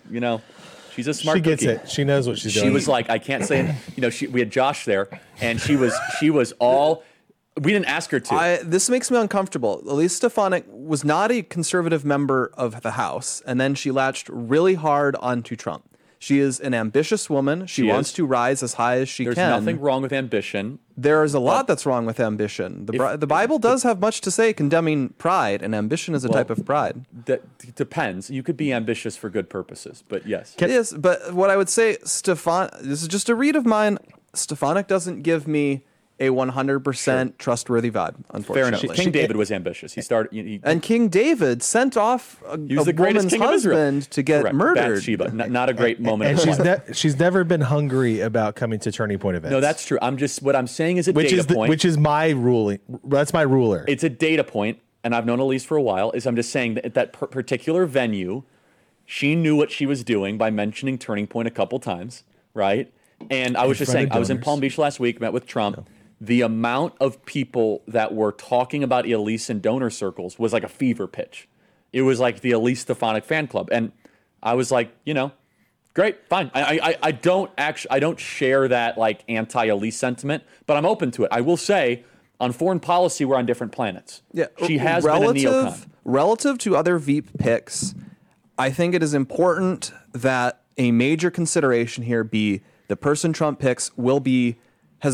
a smart She gets cookie. it. She knows what she's doing. She was like, I can't say it. We had Josh there, and she was all. We didn't ask her to. This makes me uncomfortable. Elise Stefanik was not a conservative member of the House, and then she latched really hard onto Trump. She is an ambitious woman. She wants to rise as high as she There's can. There's nothing wrong with ambition. There is a lot that's wrong with ambition. The Bible does have much to say condemning pride, and ambition is a type of pride. That depends. You could be ambitious for good purposes, but yes. It is, but what I would say, this is just a read of mine. Stefanik doesn't give me a 100% trustworthy vibe, unfortunately. Fair enough. King David was ambitious. He started. And King David sent off a woman's husband to get murdered. Bathsheba. Not a great moment. And she's never been hungry about coming to Turning Point events. No, that's true. What I'm saying is a data point. Which is my ruling. That's my ruler. It's a data point, and I've known Elise for a while. I'm just saying that at that particular venue, she knew what she was doing by mentioning Turning Point a couple times, right? And I was just saying, I was in Palm Beach last week, met with Trump. No. The amount of people that were talking about Elise in donor circles was like a fever pitch. It was like the Elise Stefanik fan club. And I was like, great, fine. I don't share that like anti-Elise sentiment, but I'm open to it. I will say, on foreign policy, we're on different planets. Yeah, she has been a neocon. Relative to other Veep picks, I think it is important that a major consideration here be the person Trump picks has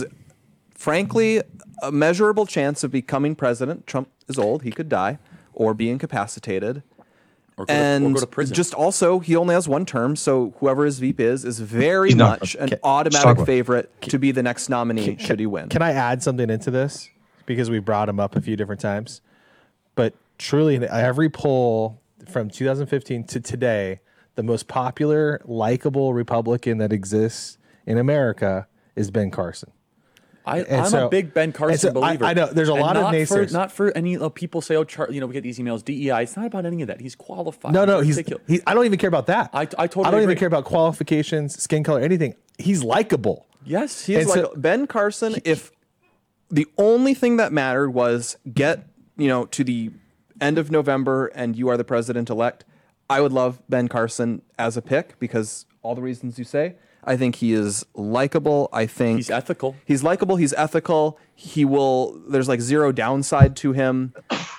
frankly a measurable chance of becoming president. Trump is old; he could die or be incapacitated. Or go to prison. Just also, he only has one term, so whoever his VP is very much an automatic favorite to be the next nominee should he win. Can I add something into this? Because we brought him up a few different times. But truly, in every poll from 2015 to today, the most popular, likable Republican that exists in America is Ben Carson. I'm a big Ben Carson believer. I know there's a lot of naysayers. Not for any people say, we get these emails, DEI. It's not about any of that. He's qualified. No, I don't even care about that. I totally I don't agree. even care about qualifications, skin color, anything. He's likable. Yes, he's like Ben Carson. If the only thing that mattered was get to the end of November and you are the president-elect, I would love Ben Carson as a pick because all the reasons you say. I think he is likable. I think he's ethical. He's likable. He's ethical. There's like zero downside to him.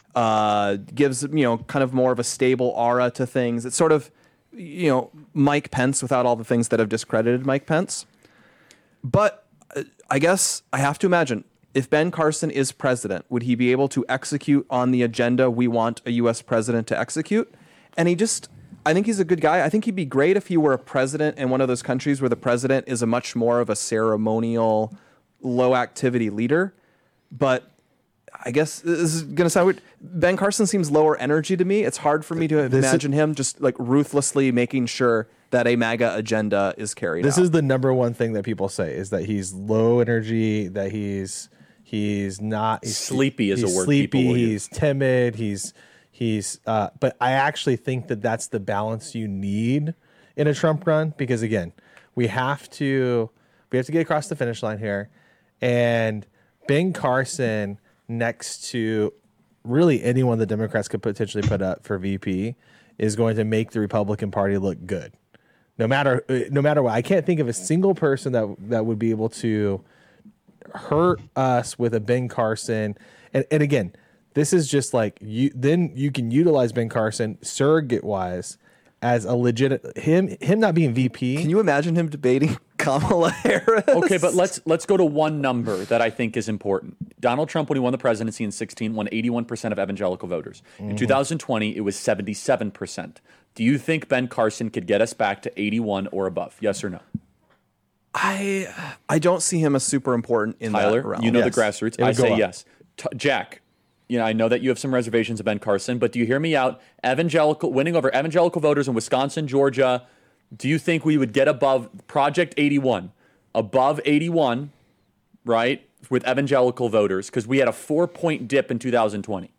Gives kind of more of a stable aura to things. It's sort of Mike Pence without all the things that have discredited Mike Pence. But I guess I have to imagine if Ben Carson is president, would he be able to execute on the agenda we want a U.S. president to execute? And I think he's a good guy. I think he'd be great if he were a president in one of those countries where the president is a much more of a ceremonial, low-activity leader. But I guess this is going to sound weird. Ben Carson seems lower energy to me. It's hard for me to imagine him just like ruthlessly making sure that a MAGA agenda is carried out. This is the number one thing that people say is that he's low energy, that he's sleepy is a word sleepy, people will he's use. timid, but I actually think that that's the balance you need in a Trump run because again, we have to get across the finish line here, and Ben Carson next to really anyone the Democrats could potentially put up for VP is going to make the Republican Party look good. No matter what, I can't think of a single person that would be able to hurt us with a Ben Carson, and again. This is just like then you can utilize Ben Carson surrogate wise as a legit him not being VP. Can you imagine him debating Kamala Harris? Okay, but let's go to one number that I think is important. Donald Trump, when he won the presidency in 2016, won 81% of evangelical voters. In 2020, it was 77%. Do you think Ben Carson could get us back to 81 or above? Yes or no? I don't see him as super important in Tyler, that realm. you know Yes. the grassroots. It would I go say up. yes. Jack, I know that you have some reservations of Ben Carson, but do you hear me out? Winning over evangelical voters in Wisconsin, Georgia. Do you think we would get above Project 81, above 81, right, with evangelical voters? Because we had a 4-point dip in 2020.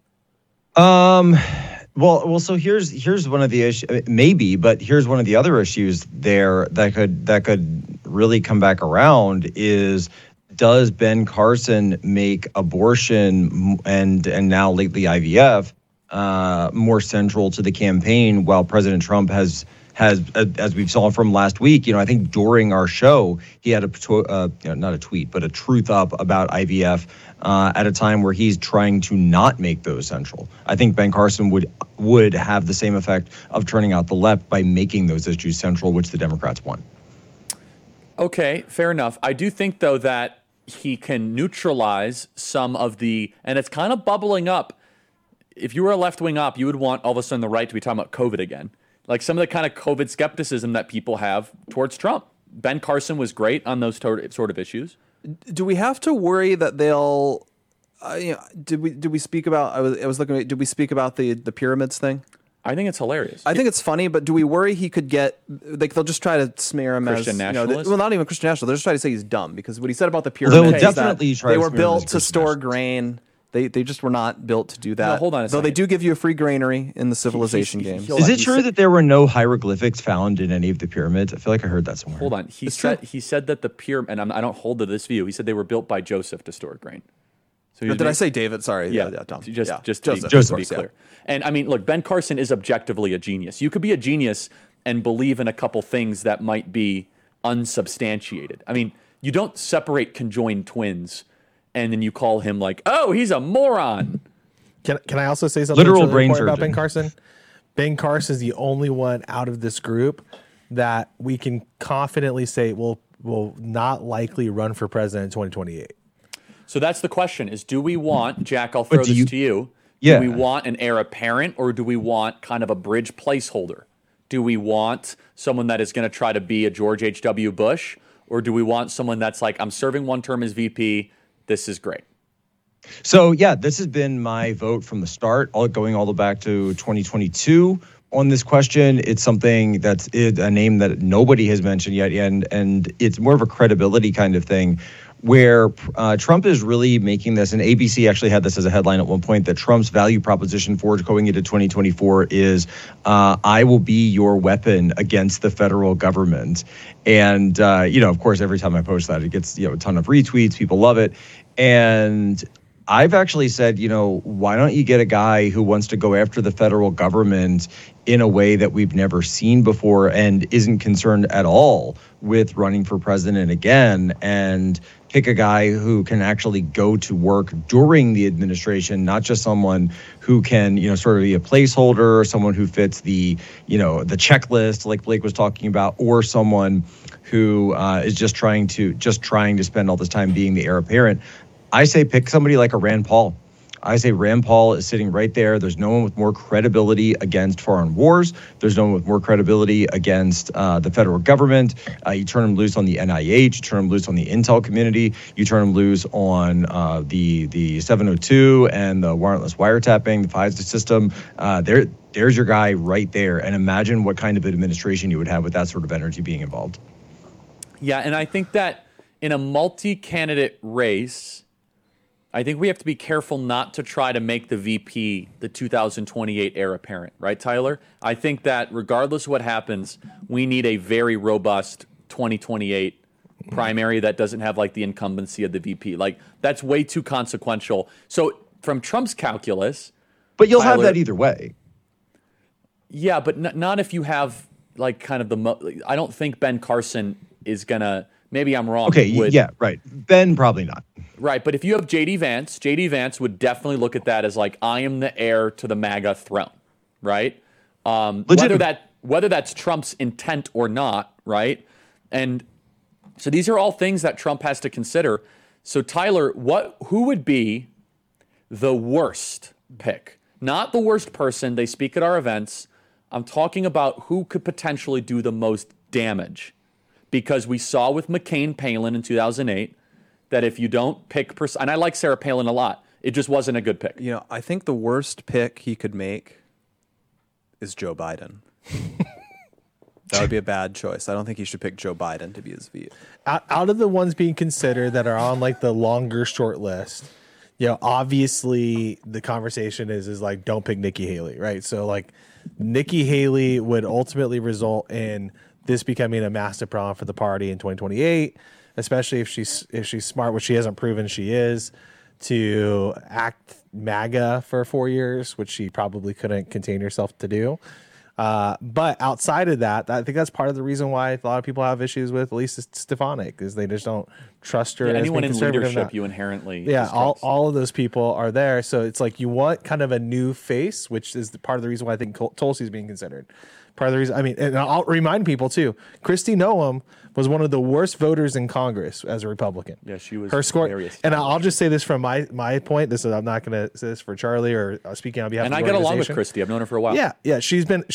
Well, so here's one of the issues, maybe, but here's one of the other issues there that could really come back around is, does Ben Carson make abortion and now lately IVF more central to the campaign, while President Trump has as we saw from last week, I think during our show he had not a tweet but a truth up about IVF at a time where he's trying to not make those central. I think Ben Carson would have the same effect of turning out the left by making those issues central, which the Democrats want. Okay, fair enough. I do think, though, that he can neutralize some of and it's kind of bubbling up. If you were a left-wing op, you would want all of a sudden the right to be talking about COVID again. Like some of the kind of COVID skepticism that people have towards Trump. Ben Carson was great on those sort of issues. Do we have to worry that they'll? Did we speak about? I was looking at. Did we speak about the pyramids thing? I think it's hilarious. I think it's funny, but do we worry he could get? Like they'll just try to smear him Christian as nationalist? well, not even Christian national. They're just trying to say he's dumb because what he said about the pyramids. They'll is definitely that try they to were smear him as built to Christian store nationalist. grain. They just were not built to do that. No, hold on a Though they second. do give you a free granary in the civilization game. Hold Is on, it he true said- that there were no hieroglyphics found in any of the pyramids? I feel like I heard that somewhere. Hold on. He said that the pyramid, and I don't hold to this view. He said they were built by Joseph to store grain. So Did I say David? Sorry. Yeah, Tom. just Joseph. to be of course, clear. And I mean, look, Ben Carson is objectively a genius. You could be a genius and believe in a couple things that might be unsubstantiated. I mean, you don't separate conjoined twins and then you call him like, oh, he's a moron. Can I also say something Literal that's really brain important about surgeon. Ben Carson? Ben Carson is the only one out of this group that we can confidently say will not likely run for president in 2028. So that's the question is, do we want, Jack, I'll throw do this you- to you. Yeah. Do we want an heir apparent or do we want kind of a bridge placeholder? Do we want someone that is going to try to be a George H.W. Bush? Or do we want someone that's like, I'm serving one term as VP. This is great. So, yeah, this has been my vote from the start, going all the way back to 2022 on this question. It's something that's a name that nobody has mentioned yet, and it's more of a credibility kind of thing where Trump is really making this, and ABC actually had this as a headline at one point, that Trump's value proposition for going into 2024 is, I will be your weapon against the federal government. And, of course, every time I post that, it gets a ton of retweets. People love it. And I've actually said, why don't you get a guy who wants to go after the federal government in a way that we've never seen before and isn't concerned at all with running for president again, and pick a guy who can actually go to work during the administration, not just someone who can, sort of be a placeholder, or someone who fits the, the checklist like Blake was talking about, or someone who is just trying to spend all this time being the heir apparent. I say pick somebody like a Rand Paul. I say Rand Paul is sitting right there. There's no one with more credibility against foreign wars. There's no one with more credibility against the federal government. You turn him loose on the NIH. You turn him loose on the intel community. You turn him loose on the 702 and the warrantless wiretapping, the FISA system. There's your guy right there. And imagine what kind of administration you would have with that sort of energy being involved. Yeah, and I think that in a multi-candidate race, I think we have to be careful not to try to make the VP the 2028 heir apparent, right, Tyler? I think that regardless of what happens, we need a very robust 2028 primary that doesn't have like the incumbency of the VP. Like that's way too consequential. So from Trump's calculus, But you'll have Tyler- that either way. yeah, but not if you have like kind of I don't think Ben Carson is gonna. Maybe I'm wrong. Okay, would- yeah, right. Ben, probably not. Right, but if you have JD Vance would definitely look at that as like, I am the heir to the MAGA throne, right? Whether that's Trump's intent or not, right? And so these are all things that Trump has to consider. So Tyler, who would be the worst pick? Not the worst person. They speak at our events. I'm talking about who could potentially do the most damage. Because we saw with McCain Palin in 2008 that if you don't pick, and I like Sarah Palin a lot, it just wasn't a good pick. You know, I think the worst pick he could make is Joe Biden. That would be a bad choice. I don't think he should pick Joe Biden to be his VP. Out of the ones being considered that are on like the longer short list, you know, obviously the conversation is like, don't pick Nikki Haley, right? So like Nikki Haley would ultimately result in this becoming a massive problem for the party in 2028, especially if she's smart, which she hasn't proven she is, to act MAGA for 4 years, which she probably couldn't contain herself to do. But outside of that, I think that's part of the reason why a lot of people have issues with Lisa Stefanik, is they just don't trust her. Yeah, as anyone being in conservative leadership, enough. you inherently all distrust. of those people are there. So it's like you want kind of a new face, which is part of the reason why I think Tulsi is being considered. Part of the reason, I mean, and I'll remind people too, Kristi Noem was one of the worst voters in Congress as a Republican. Yeah, she was her score. hilarious. And I'll just say this from my point. I'm not going to say this for Charlie or speaking on behalf. And of I the get along with organization. Kristi. I've known her for a while. Yeah. She's been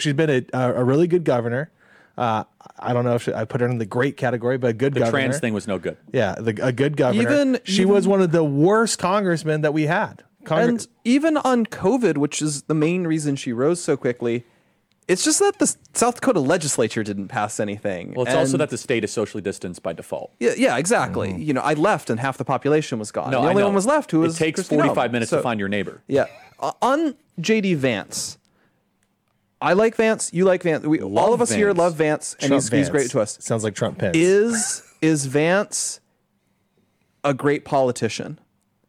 a really good governor. I don't know if I put her in the great category, but a good governor. The trans thing was no good. Yeah, a good governor. She was one of the worst congressmen that we had. And even on COVID, which is the main reason she rose so quickly, it's just that the South Dakota legislature didn't pass anything. Well, it's also that the state is socially distanced by default. Yeah, exactly. You know, I left and half the population was gone. No, the only I know. one was left who was It takes Kristi Noem. 45 minutes to So- find your neighbor. Yeah. On JD Vance, I like Vance. You like Vance. All of us here Vance. love Vance, and he's great to us. Sounds like Trump Pence. Is Vance a great politician?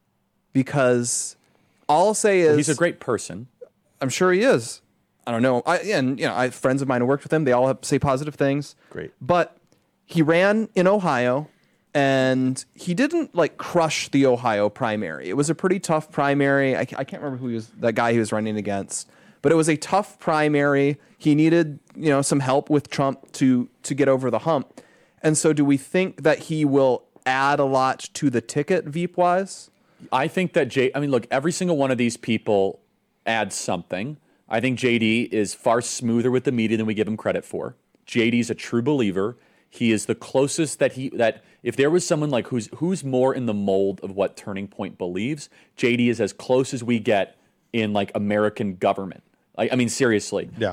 Because all I'll say is He's a great person. I'm sure he is. I don't know. I have friends of mine who worked with him. They all say positive things. Great. But he ran in Ohio, and he didn't like crush the Ohio primary. It was a pretty tough primary. I can't remember that guy he was running against, but it was a tough primary. He needed some help with Trump to get over the hump. And so, do we think that he will add a lot to the ticket, Veep wise? I think that look, every single one of these people adds something. I think JD is far smoother with the media than we give him credit for. JD's a true believer. He is the closest that if there was someone like who's more in the mold of what Turning Point believes, JD is as close as we get in like American government. I mean, seriously. Yeah.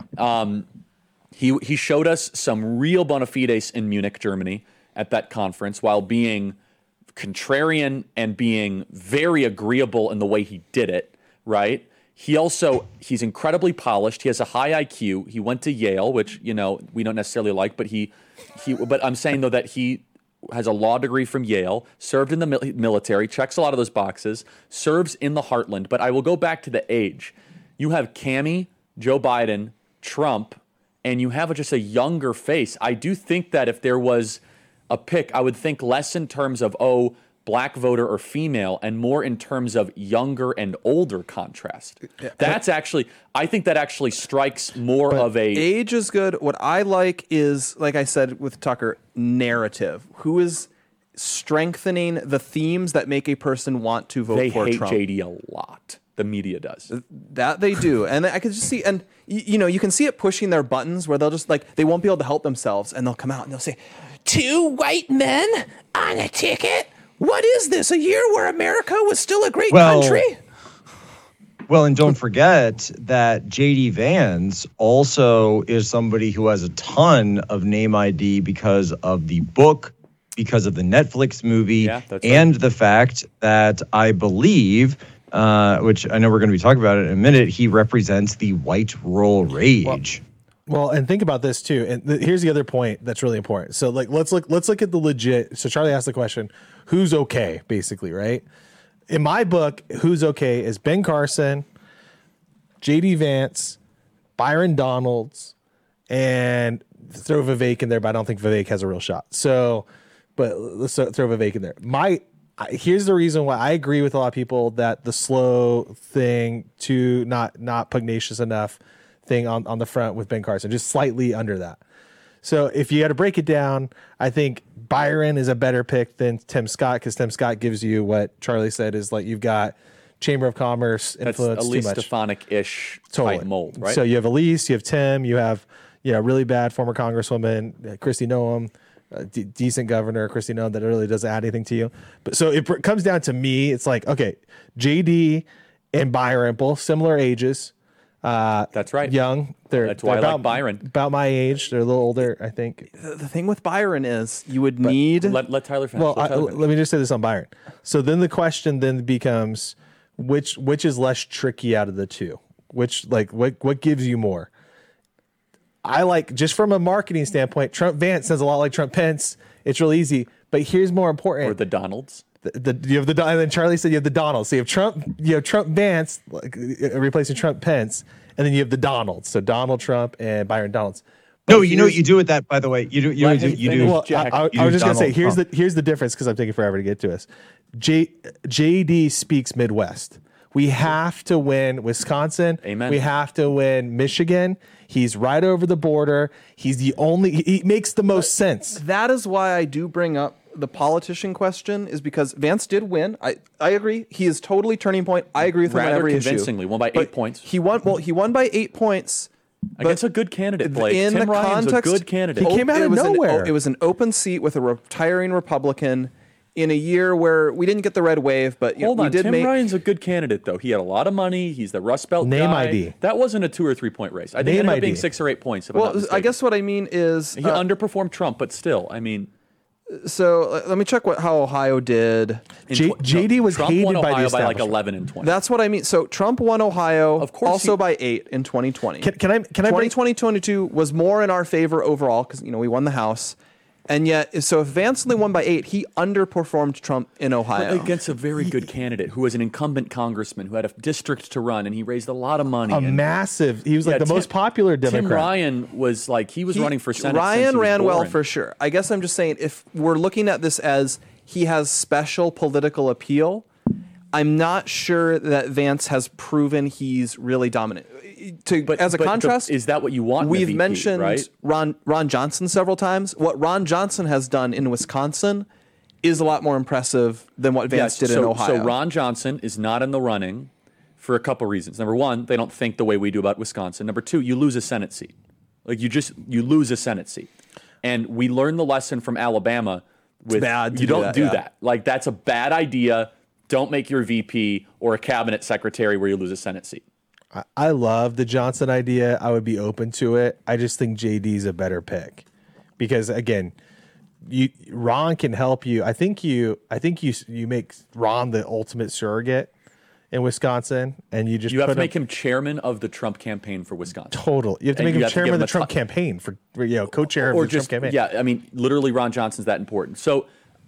He showed us some real bona fides in Munich, Germany at that conference while being contrarian and being very agreeable in the way he did it, right? He's incredibly polished. He has a high IQ. He went to Yale, which, we don't necessarily like, but but I'm saying though that he has a law degree from Yale, served in the military, checks a lot of those boxes, serves in the heartland. But I will go back to the age. You have Cammie, Joe Biden, Trump, and you have just a younger face. I do think that if there was a pick, I would think less in terms of, black voter or female, and more in terms of younger and older contrast. I think that actually strikes more of a... Age is good. What I like is, like I said with Tucker, narrative. Who is strengthening the themes that make a person want to vote for Trump. They hate JD a lot. The media does. That they do. And I could just see, and you can see it pushing their buttons where they'll just they won't be able to help themselves, and they'll come out and they'll say, 2 white men on a ticket? What is this? A year where America was still a great country? Well, and don't forget that JD Vance also is somebody who has a ton of name ID because of the book, because of the Netflix movie, and the fact that I believe, which I know we're going to be talking about it in a minute, he represents the white rural rage. Well, and think about this too. And here's the other point that's really important. So, let's look at the legit. So, Charlie asked the question, "Who's okay?" Basically, right? In my book, who's okay is Ben Carson, JD Vance, Byron Donalds, and throw Vivek in there. But I don't think Vivek has a real shot. So, but let's throw Vivek in there. Here's the reason why I agree with a lot of people that the slow thing to not pugnacious enough thing on the front with Ben Carson, just slightly under that. So if you had to break it down, I think Byron is a better pick than Tim Scott because Tim Scott gives you what Charlie said is like you've got Chamber of Commerce influence. That's too Elise much. Stefanik-ish Totally. type mold, right? So you have Elise, you have Tim, you have really bad former Congresswoman Kristi Noem, decent governor Kristi Noem that really doesn't add anything to you. But so it comes down to me. It's like okay, JD and Byron both similar ages. That's right. Young. That's why I about, like Byron. About my age. They're a little older, I think. The thing with Byron is you would need. Let Tyler finish. Well, Let Tyler finish. let me just say this on Byron. So then the question then becomes which is less tricky out of the two? Which what gives you more? I like just from a marketing standpoint, Trump Vance sounds a lot like Trump Pence. It's real easy. But here's more important. Or the Donalds. You have and then Charlie said you have the Donalds. So you have Trump Vance replacing Trump Pence, and then you have the Donalds. So Donald Trump and Byron Donalds. No, you know what you do with that, by the way. You do. Well, Jack, I you was just gonna say Donald here's the difference because I'm taking forever to get to us. JD speaks Midwest. We have to win Wisconsin. Amen. We have to win Michigan. He's right over the border. He's the only. He makes the most sense. That is why I do bring up the politician question is because Vance did win. I agree. He is totally turning point. I agree with him on Rather every convincingly. issue. Won by 8 points. He won. Well, he won by 8 points. Against a good candidate, Blake. In Tim the Ryan's context, a good candidate. He came out it of was nowhere. It was an open seat with a retiring Republican in a year where we didn't get the red wave, but Hold we on, did Tim make. Ryan's a good candidate, though. He had a lot of money. He's the Rust Belt Name guy. ID. That wasn't a 2 or 3 point race. I think it Name ended up being ID. 6 or 8 points. If I'm not Well, mistaken. I guess what I mean is He underperformed Trump, but still, I mean, so. Let me check how Ohio did. JD was Trump hated won by the Ohio by like establishment. 11 and 20. That's what I mean. So Trump won Ohio, Of course also he- by 8 in 2020. Can I bring 2022 was more in our favor overall because we won the House, and yet so if Vance only won by 8, he underperformed Trump in Ohio. against a very good candidate who was an incumbent congressman who had a district to run, and he raised a lot of money. a and massive? He was like Yeah, the most popular Tim Democrat. Ryan was like he was running for Senate. since Ryan he was ran well born. for sure. I guess I'm just saying if we're looking at this as he has special political appeal, I'm not sure that Vance has proven he's really dominant. As a contrast, is that what you want? in a we've VP, mentioned right? Ron Johnson several times. What Ron Johnson has done in Wisconsin is a lot more impressive than what Vance did in Ohio. So Ron Johnson is not in the running for a couple reasons. Number one, they don't think the way we do about Wisconsin. Number two, you lose a Senate seat. Like you lose a Senate seat. And we learned the lesson from Alabama with bad to you do don't that, do yeah. that. Like that's a bad idea. Don't make your VP or a cabinet secretary where you lose a Senate seat. I love the Johnson idea. I would be open to it. I just think JD's a better pick because again, Ron can help you. I think you make Ron the ultimate surrogate in Wisconsin, and you You have put to make him chairman of the Trump campaign for Wisconsin. total. You have to And make you him have to chairman give of the him a Trump ti- campaign for co-chair of Or the just Trump campaign. yeah, I mean, literally, Ron Johnson's that important. So,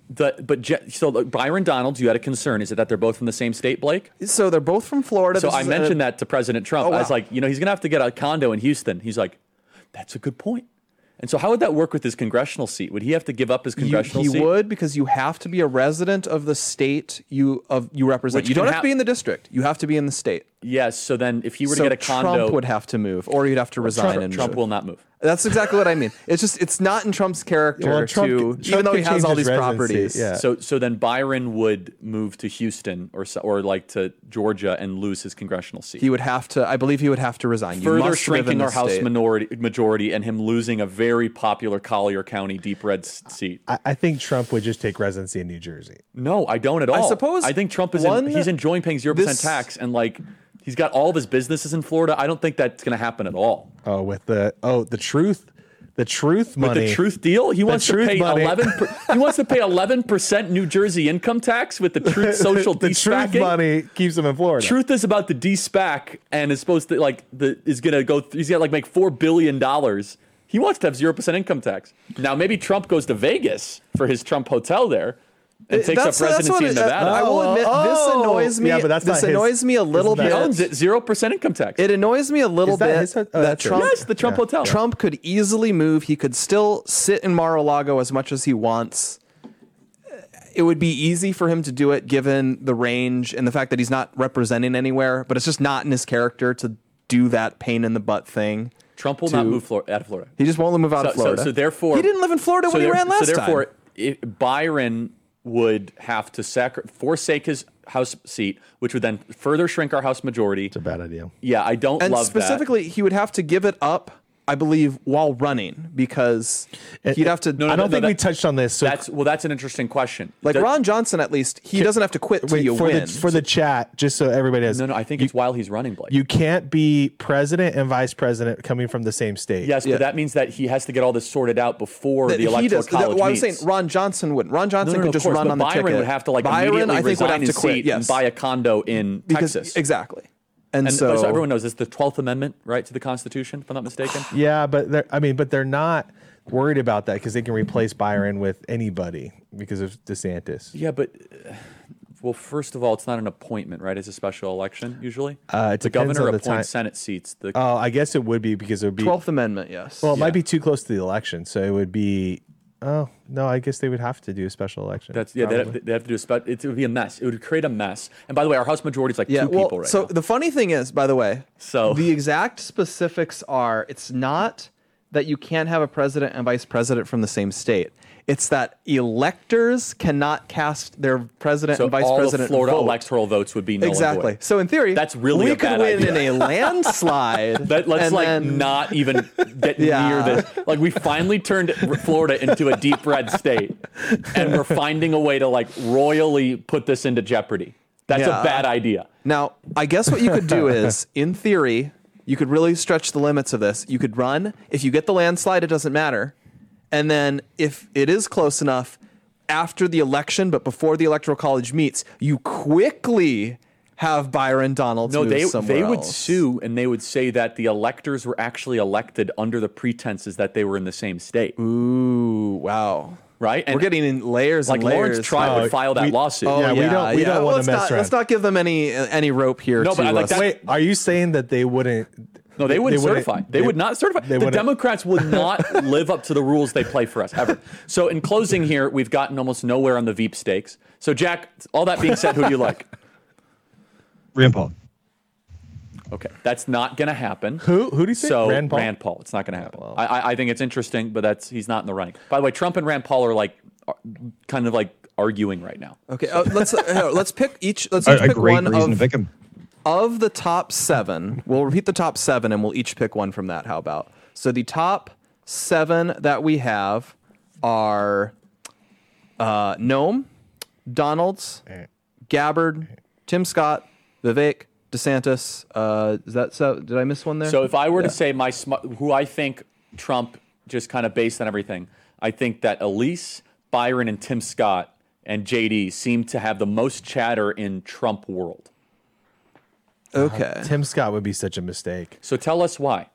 Byron Donalds, you had a concern. Is it that they're both from the same state, Blake? So they're both from Florida. So This I is mentioned that to President Trump. Oh, I was wow. like, he's going to have to get a condo in Houston. He's like, that's a good point. And so how would that work with his congressional seat? Would he have to give up his congressional he seat? would because you have to be a resident of the state you represent. Which You don't can have to be in the district. You have to be in the state. Yes. So then if he were So to get a condo, Trump would have to move, or he'd have to resign. and Trump move. will not move. That's exactly what I mean. It's not in Trump's character Well, Trump even though he could has change all his these residency, properties. yeah. So then Byron would move to Houston or like to Georgia and lose his congressional seat. He would have to. I believe he would have to resign. You Further must live in shrinking the our House state. majority and him losing a very popular Collier County deep red seat. I think Trump would just take residency in New Jersey. No, I don't at all. suppose I think Trump is he's enjoying paying 0% this- tax and like he's got all of his businesses in Florida. I don't think that's going to happen at all. Oh, with the truth money. With the truth deal, he wants to truth pay money. 11. He wants to pay 11% New Jersey income tax with the Truth Social the truth de-SPACing. money keeps him in Florida. Truth is about the de-SPAC and is supposed to is going to go. He's got make $4 billion. He wants to have 0% income tax. Now maybe Trump goes to Vegas for his Trump hotel there and takes up residency in Nevada. I will admit, this annoys me. Yeah, but that's this not his- annoys me a little isn't that- bit. He owns it, 0% income tax. It annoys me a little Is that bit his ho- oh, that that's Trump, right. Yes, the Trump hotel. Trump could easily move. He could still sit in Mar-a-Lago as much as he wants. it would be easy for him to do it given the range and the fact that he's not representing anywhere, but it's just not in his character to do that pain in the butt thing. Trump will not move out of Florida. He just won't move out of Florida. So therefore, he didn't live in Florida when he ran last time. So therefore, Byron would have to forsake his House seat, which would then further shrink our House majority. It's a bad idea. Yeah, I don't and love specifically, that. he would have to give it up, I believe, while running because he'd have to. I don't think we touched on this. So That's an interesting question. like Ron Johnson, at least he doesn't have to quit till you win. For the chat, just so everybody has. No, I think it's while he's running, Blake. You can't be president and vice president coming from the same state. Yes, but that means that he has to get all this sorted out before the electoral college I meets. was saying Ron Johnson wouldn't. Ron Johnson could just of course, run on the Byron ticket. would have to Byron, immediately I think, would resign have to his quit, seat and buy a condo in Texas. Exactly. And so everyone knows it's the 12th Amendment, right, to the Constitution, if I'm not mistaken. Yeah, but they're not worried about that because they can replace Byron with anybody because of DeSantis. Yeah, but well, first of all, it's not an appointment, right? It's a special election usually. The governor appoints Senate seats. I guess it would be because it would be 12th Amendment. Yes. Well, it might be too close to the election, so it would be. Oh no, I guess they would have to do a special election. They have to do a special. It would be a mess. It would create a mess. And by the way, our House majority is like two people right so now. the funny thing is, by the way, the exact specifics are: it's not that you can't have a president and vice president from the same state. It's that electors cannot cast their president and vice president. So all the Florida vote. Electoral votes would be null and void. So in theory, that's really we a could bad win idea. in a landslide. Let's not even get near this. Like we finally turned Florida into a deep red state, and we're finding a way to royally put this into jeopardy. That's a bad idea. Now, I guess what you could do is, in theory, you could really stretch the limits of this. You could run. If you get the landslide, it doesn't matter. And then if it is close enough after the election, but before the Electoral College meets, you quickly have Byron Donalds move somewhere they would else. sue and they would say that the electors were actually elected under the pretenses that they were in the same state. Ooh, wow. Right? And we're getting in layers and layers. Lawrence Tribe would file that lawsuit. we don't want to mess around. Let's not give them any rope here. No, but I like that. Wait, are you saying that they wouldn't? No, they wouldn't certify. They would not certify. The Democrats would not live up to the rules they play for us, ever. So in closing here, we've gotten almost nowhere on the Veep stakes. So, Jack, all that being said, who do you like? Rand Paul. Okay, that's not going to happen. Who do you say? So, Rand Paul? Rand Paul. It's not going to happen. I think it's interesting, but he's not in the running. By the way, Trump and Rand Paul are kind of arguing right now. Okay, let's pick each. Let's A each pick great one reason to pick him. of the top 7. We'll repeat the top 7, and we'll each pick one from that. How about? So the top 7 that we have are Noem, Donalds, Gabbard, Tim Scott, Vivek, DeSantis. Is that so? Did I miss one there? So if I were to say who I think Trump, just kind of based on everything, I think that Elise, Byron, and Tim Scott and JD seem to have the most chatter in Trump world. Okay. Tim Scott would be such a mistake. So tell us why.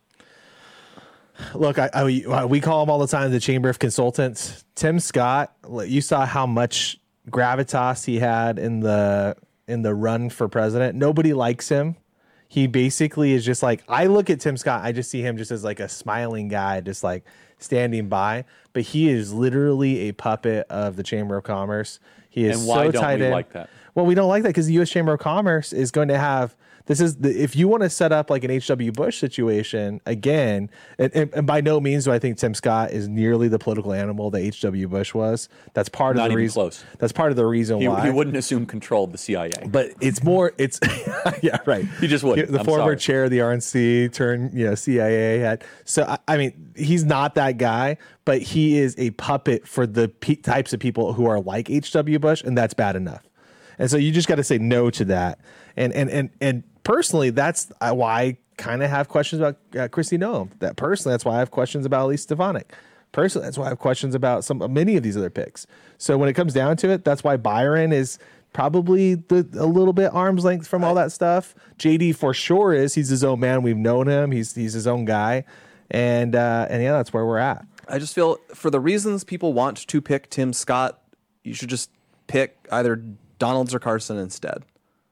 Look, we call him all the time the Chamber of Consultants. Tim Scott, you saw how much gravitas he had in the run for president. Nobody likes him. He basically is just I look at Tim Scott, I just see him just as a smiling guy, just standing by. But he is literally a puppet of the Chamber of Commerce. He is and why so don't tied we in. like that? Well, we don't like that because the U.S. Chamber of Commerce is going to have. If you want to set up an H.W. Bush situation again, and by no means do I think Tim Scott is nearly the political animal that H.W. Bush was. That's part of the reason. Close. That's part of the reason why he wouldn't assume control of the CIA. But it's yeah, right. He just wouldn't. The former chair of the RNC turned CIA head. So I mean, he's not that guy, but he is a puppet for the types of people who are like H.W. Bush, and that's bad enough. And so you just got to say no to that. And personally, that's why I kind of have questions about Kristi Noem. That's why I have questions about Elise Stefanik. Personally, that's why I have questions about many of these other picks. So when it comes down to it, that's why Byron is probably a little bit arm's length from all that stuff. JD for sure is. He's his own man. We've known him. He's his own guy. And yeah, that's where we're at. I just feel for the reasons people want to pick Tim Scott, you should just pick either Donalds or Carson instead.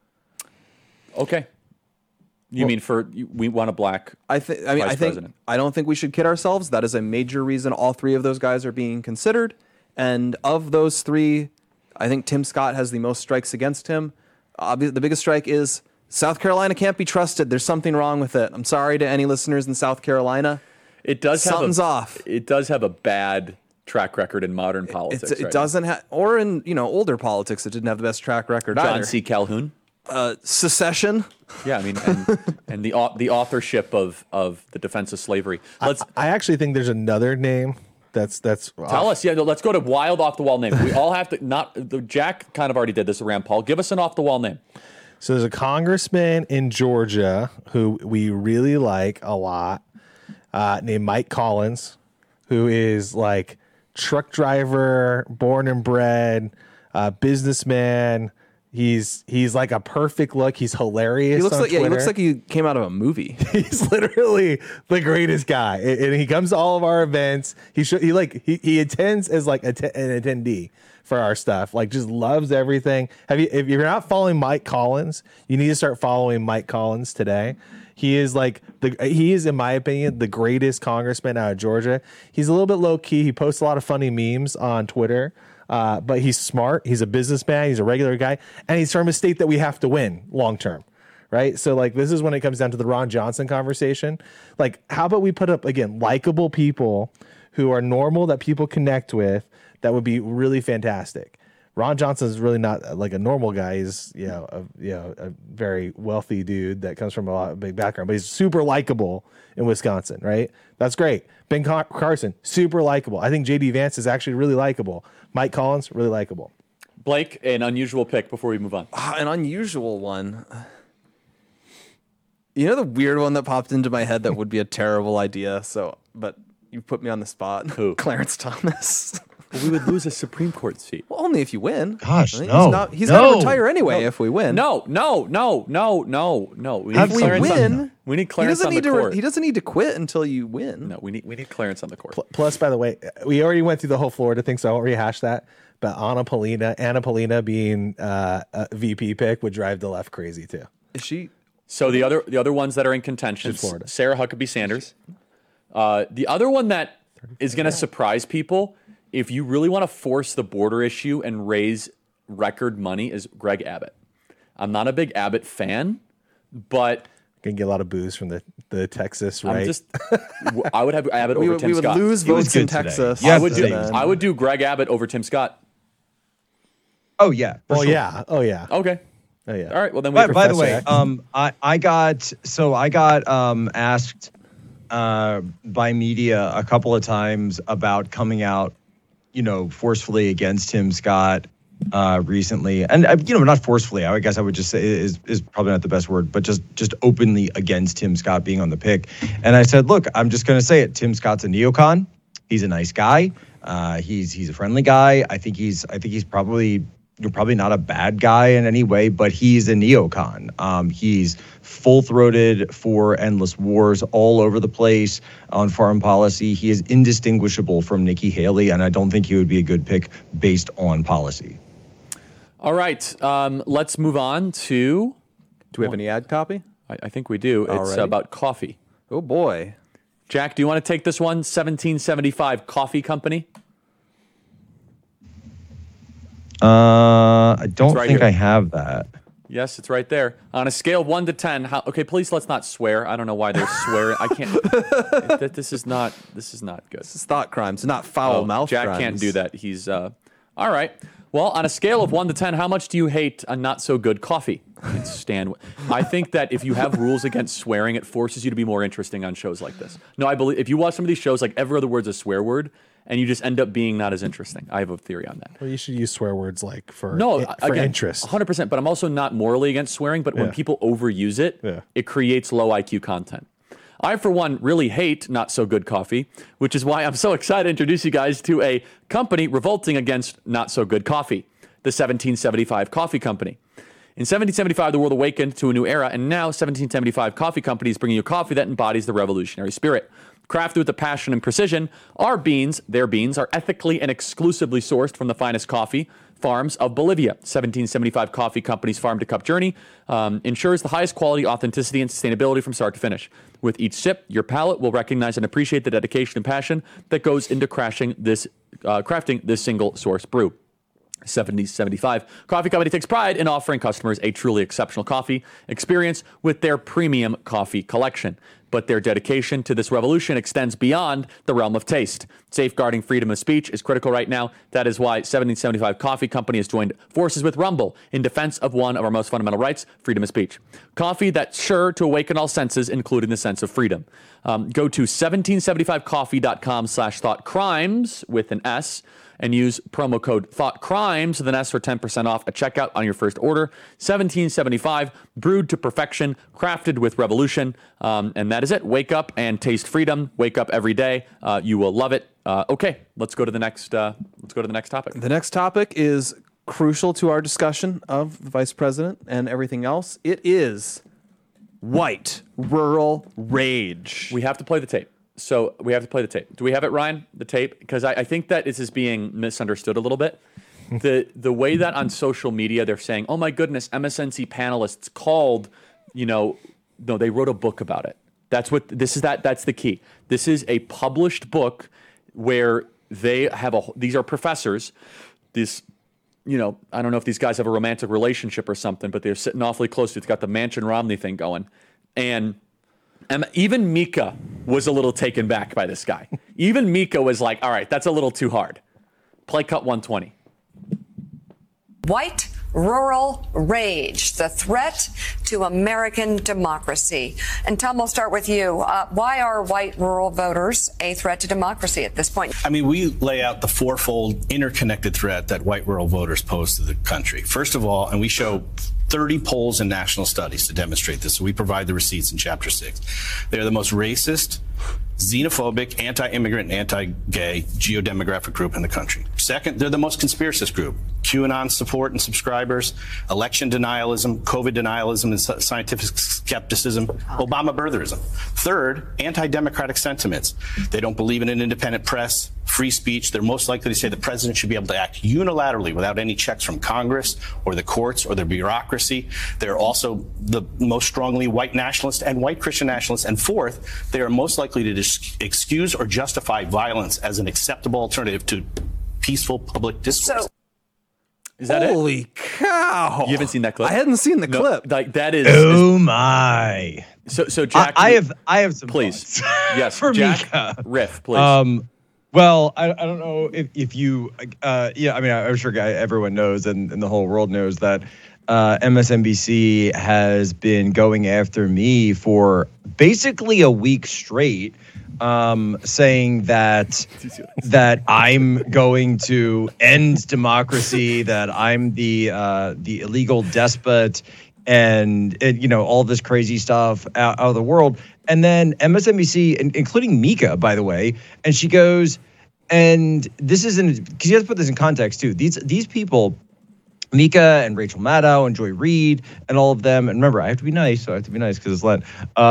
Okay. You mean we want a black vice president? I don't think we should kid ourselves. That is a major reason all 3 of those guys are being considered. And of those 3, I think Tim Scott has the most strikes against him. The biggest strike is South Carolina can't be trusted. There's something wrong with it. I'm sorry to any listeners in South Carolina. It does Something's have off. It does have a bad track record in modern politics. It right doesn't have, or in older politics, it didn't have the best track record now. John either. C. Calhoun. Secession. Yeah, I mean, and the authorship of the defense of slavery. I actually think there's another name that's Tell us. Yeah, let's go to wild off the wall name. We all have to Jack kind of already did this around Paul. Give us an off the wall name. So there's a congressman in Georgia who we really like a lot, named Mike Collins, who is like truck driver, born and bred, businessman. He's like a perfect look. He's hilarious. He looks on like he Twitter. looks like he came out of a movie. He's literally the greatest guy, and he comes to all of our events. He attends as like an attendee for our stuff. Like, just loves everything. If you're not following Mike Collins, you need to start following Mike Collins today. He is in my opinion, the greatest congressman out of Georgia. He's a little bit low key. He posts a lot of funny memes on Twitter. But he's smart. He's a businessman. He's a regular guy, and he's from a state that we have to win long term, right? So like, this is when it comes down to the Ron Johnson conversation. Like, how about we put up again likable people who are normal that people connect with? That would be really fantastic. Ron Johnson is really not like a normal guy. He's a very wealthy dude that comes from a big background, but he's super likable in Wisconsin, right? That's great. Ben Carson, super likable. I think JD Vance is actually really likable. Mike Collins, really likable. Blake, an unusual pick before we move on. An unusual one. You know the weird one that popped into my head that would be a terrible idea. But you put me on the spot. Who? Clarence Thomas. Well, we would lose a Supreme Court seat. Well, only if you win. Gosh, I mean, no. He's got to retire anyway if we win. No. We If we win, we need he Clarence doesn't on need the court. He doesn't need to quit until you win. No, we need Clarence on the court. Plus, by the way, we already went through the whole Florida thing, so I won't rehash that. But Anna Paulina being a VP pick would drive the left crazy too. Is she? So the other ones that are in contention, She's Florida. Sarah Huckabee Sanders. The other one that is going to surprise people, if you really want to force the border issue and raise record money, is Greg Abbott. I'm not a big Abbott fan, but Gonna get a lot of boos from the Texas right. I would have Abbott over Tim we would Scott. lose He was votes in good today. Texas. Yeah, I would do Greg Abbott over Tim Scott. Oh yeah. for Oh sure. yeah. Oh yeah. Okay. Oh yeah. All right. Well, then we. By the Professor way, X. I got asked by media a couple of times about coming out, forcefully against Tim Scott recently, and not forcefully. I guess I would just say is probably not the best word, but just openly against Tim Scott being on the pick. And I said, look, I'm just going to say it. Tim Scott's a neocon. He's a nice guy. He's a friendly guy. I think he's probably. You're probably not a bad guy in any way, but he's a neocon. He's full-throated for endless wars all over the place on foreign policy. He is indistinguishable from Nikki Haley, and I don't think he would be a good pick based on policy. All right. Let's move on to. Do we have any ad copy? I think we do. It's Already? about coffee. Oh boy. Jack, do you want to take this one? 1775 Coffee Company. I don't right think here. I have that. Yes, it's right there. On a scale of 1 to 10, okay, please let's not swear. I don't know why they're swearing. I can't. This is not good. This is thought crimes, not foul mouth Jack crimes. can't do that. He's all right. Well, on a scale of 1 to 10, how much do you hate a not so good coffee? I think that if you have rules against swearing, it forces you to be more interesting on shows like this. No, I believe if you watch some of these shows, like every other word's a swear word, and you just end up being not as interesting. I have a theory on that. Well, you should use swear words like for Again, interest. 100%. But I'm also not morally against swearing. But when people overuse it, it creates low IQ content. I, for one, really hate not so good coffee, which is why I'm so excited to introduce you guys to a company revolting against not so good coffee, the 1775 Coffee Company. In 1775, the world awakened to a new era, and now 1775 Coffee Company is bringing you coffee that embodies the revolutionary spirit. Crafted with the passion and precision, their beans, are ethically and exclusively sourced from the finest coffee farms of Bolivia. 1775 Coffee Company's farm-to-cup journey ensures the highest quality, authenticity, and sustainability from start to finish. With each sip, your palate will recognize and appreciate the dedication and passion that goes into crafting this single-source brew. 7075 Coffee Company takes pride in offering customers a truly exceptional coffee experience with their premium coffee collection. But their dedication to this revolution extends beyond the realm of taste. Safeguarding freedom of speech is critical right now. That is why 1775 Coffee Company has joined forces with Rumble in defense of one of our most fundamental rights, freedom of speech. Coffee that's sure to awaken all senses, including the sense of freedom. Go to 1775coffee.com/thoughtcrimes with an S and use promo code ThoughtCrimes with an S for 10% off at checkout on your first order. 1775, brewed to perfection, crafted with revolution. And that is it. Wake up and taste freedom. Wake up every day. You will love it. Okay, let's go to the next topic. The next topic is crucial to our discussion of the vice president and everything else. It is white rural rage. We have to play the tape. So we have to play the tape. Do we have it, Ryan? The tape? Because I think that this is being misunderstood a little bit. The way that on social media they're saying, oh my goodness, MSNC panelists called, no, they wrote a book about it. That's the key. This is a published book where they have these are professors. This, I don't know if these guys have a romantic relationship or something, but they're sitting awfully close. It's got the Manchin Romney thing going. And even Mika was a little taken back by this guy. Even Mika was like, all right, that's a little too hard. Play cut 120. White rural rage, the threat to American democracy. And Tom, we'll start with you. Why are white rural voters a threat to democracy at this point? I mean, we lay out the fourfold interconnected threat that white rural voters pose to the country. First of all, and we show 30 polls and national studies to demonstrate this. So we provide the receipts in Chapter 6. They're the most racist, xenophobic, anti-immigrant, and anti-gay geodemographic group in the country. Second, they're the most conspiracist group. QAnon support and subscribers, election denialism, COVID denialism and scientific skepticism, Obama birtherism. Third, anti-democratic sentiments. They don't believe in an independent press, free speech. They're most likely to say the president should be able to act unilaterally without any checks from Congress or the courts or the bureaucracy. They're also the most strongly white nationalist and white Christian nationalists. And fourth, they are most likely to excuse or justify violence as an acceptable alternative to peaceful public discourse. Is that Holy cow! You haven't seen that clip? I hadn't seen the clip. Like that is. Oh my! So Jack, I have some please. thoughts. Yes, for Jack, Mika. riff, please. Well, I don't know if you, I mean, I'm sure everyone knows and the whole world knows that MSNBC has been going after me for basically a week straight, saying that I'm going to end democracy, that I'm the illegal despot, and all this crazy stuff out of the world. And then MSNBC, including Mika, by the way, and she goes, and this isn't, because you have to put this in context too. These people, Mika and Rachel Maddow and Joy Reid and all of them, and remember, I have to be nice, so I have to be nice because it's Lent,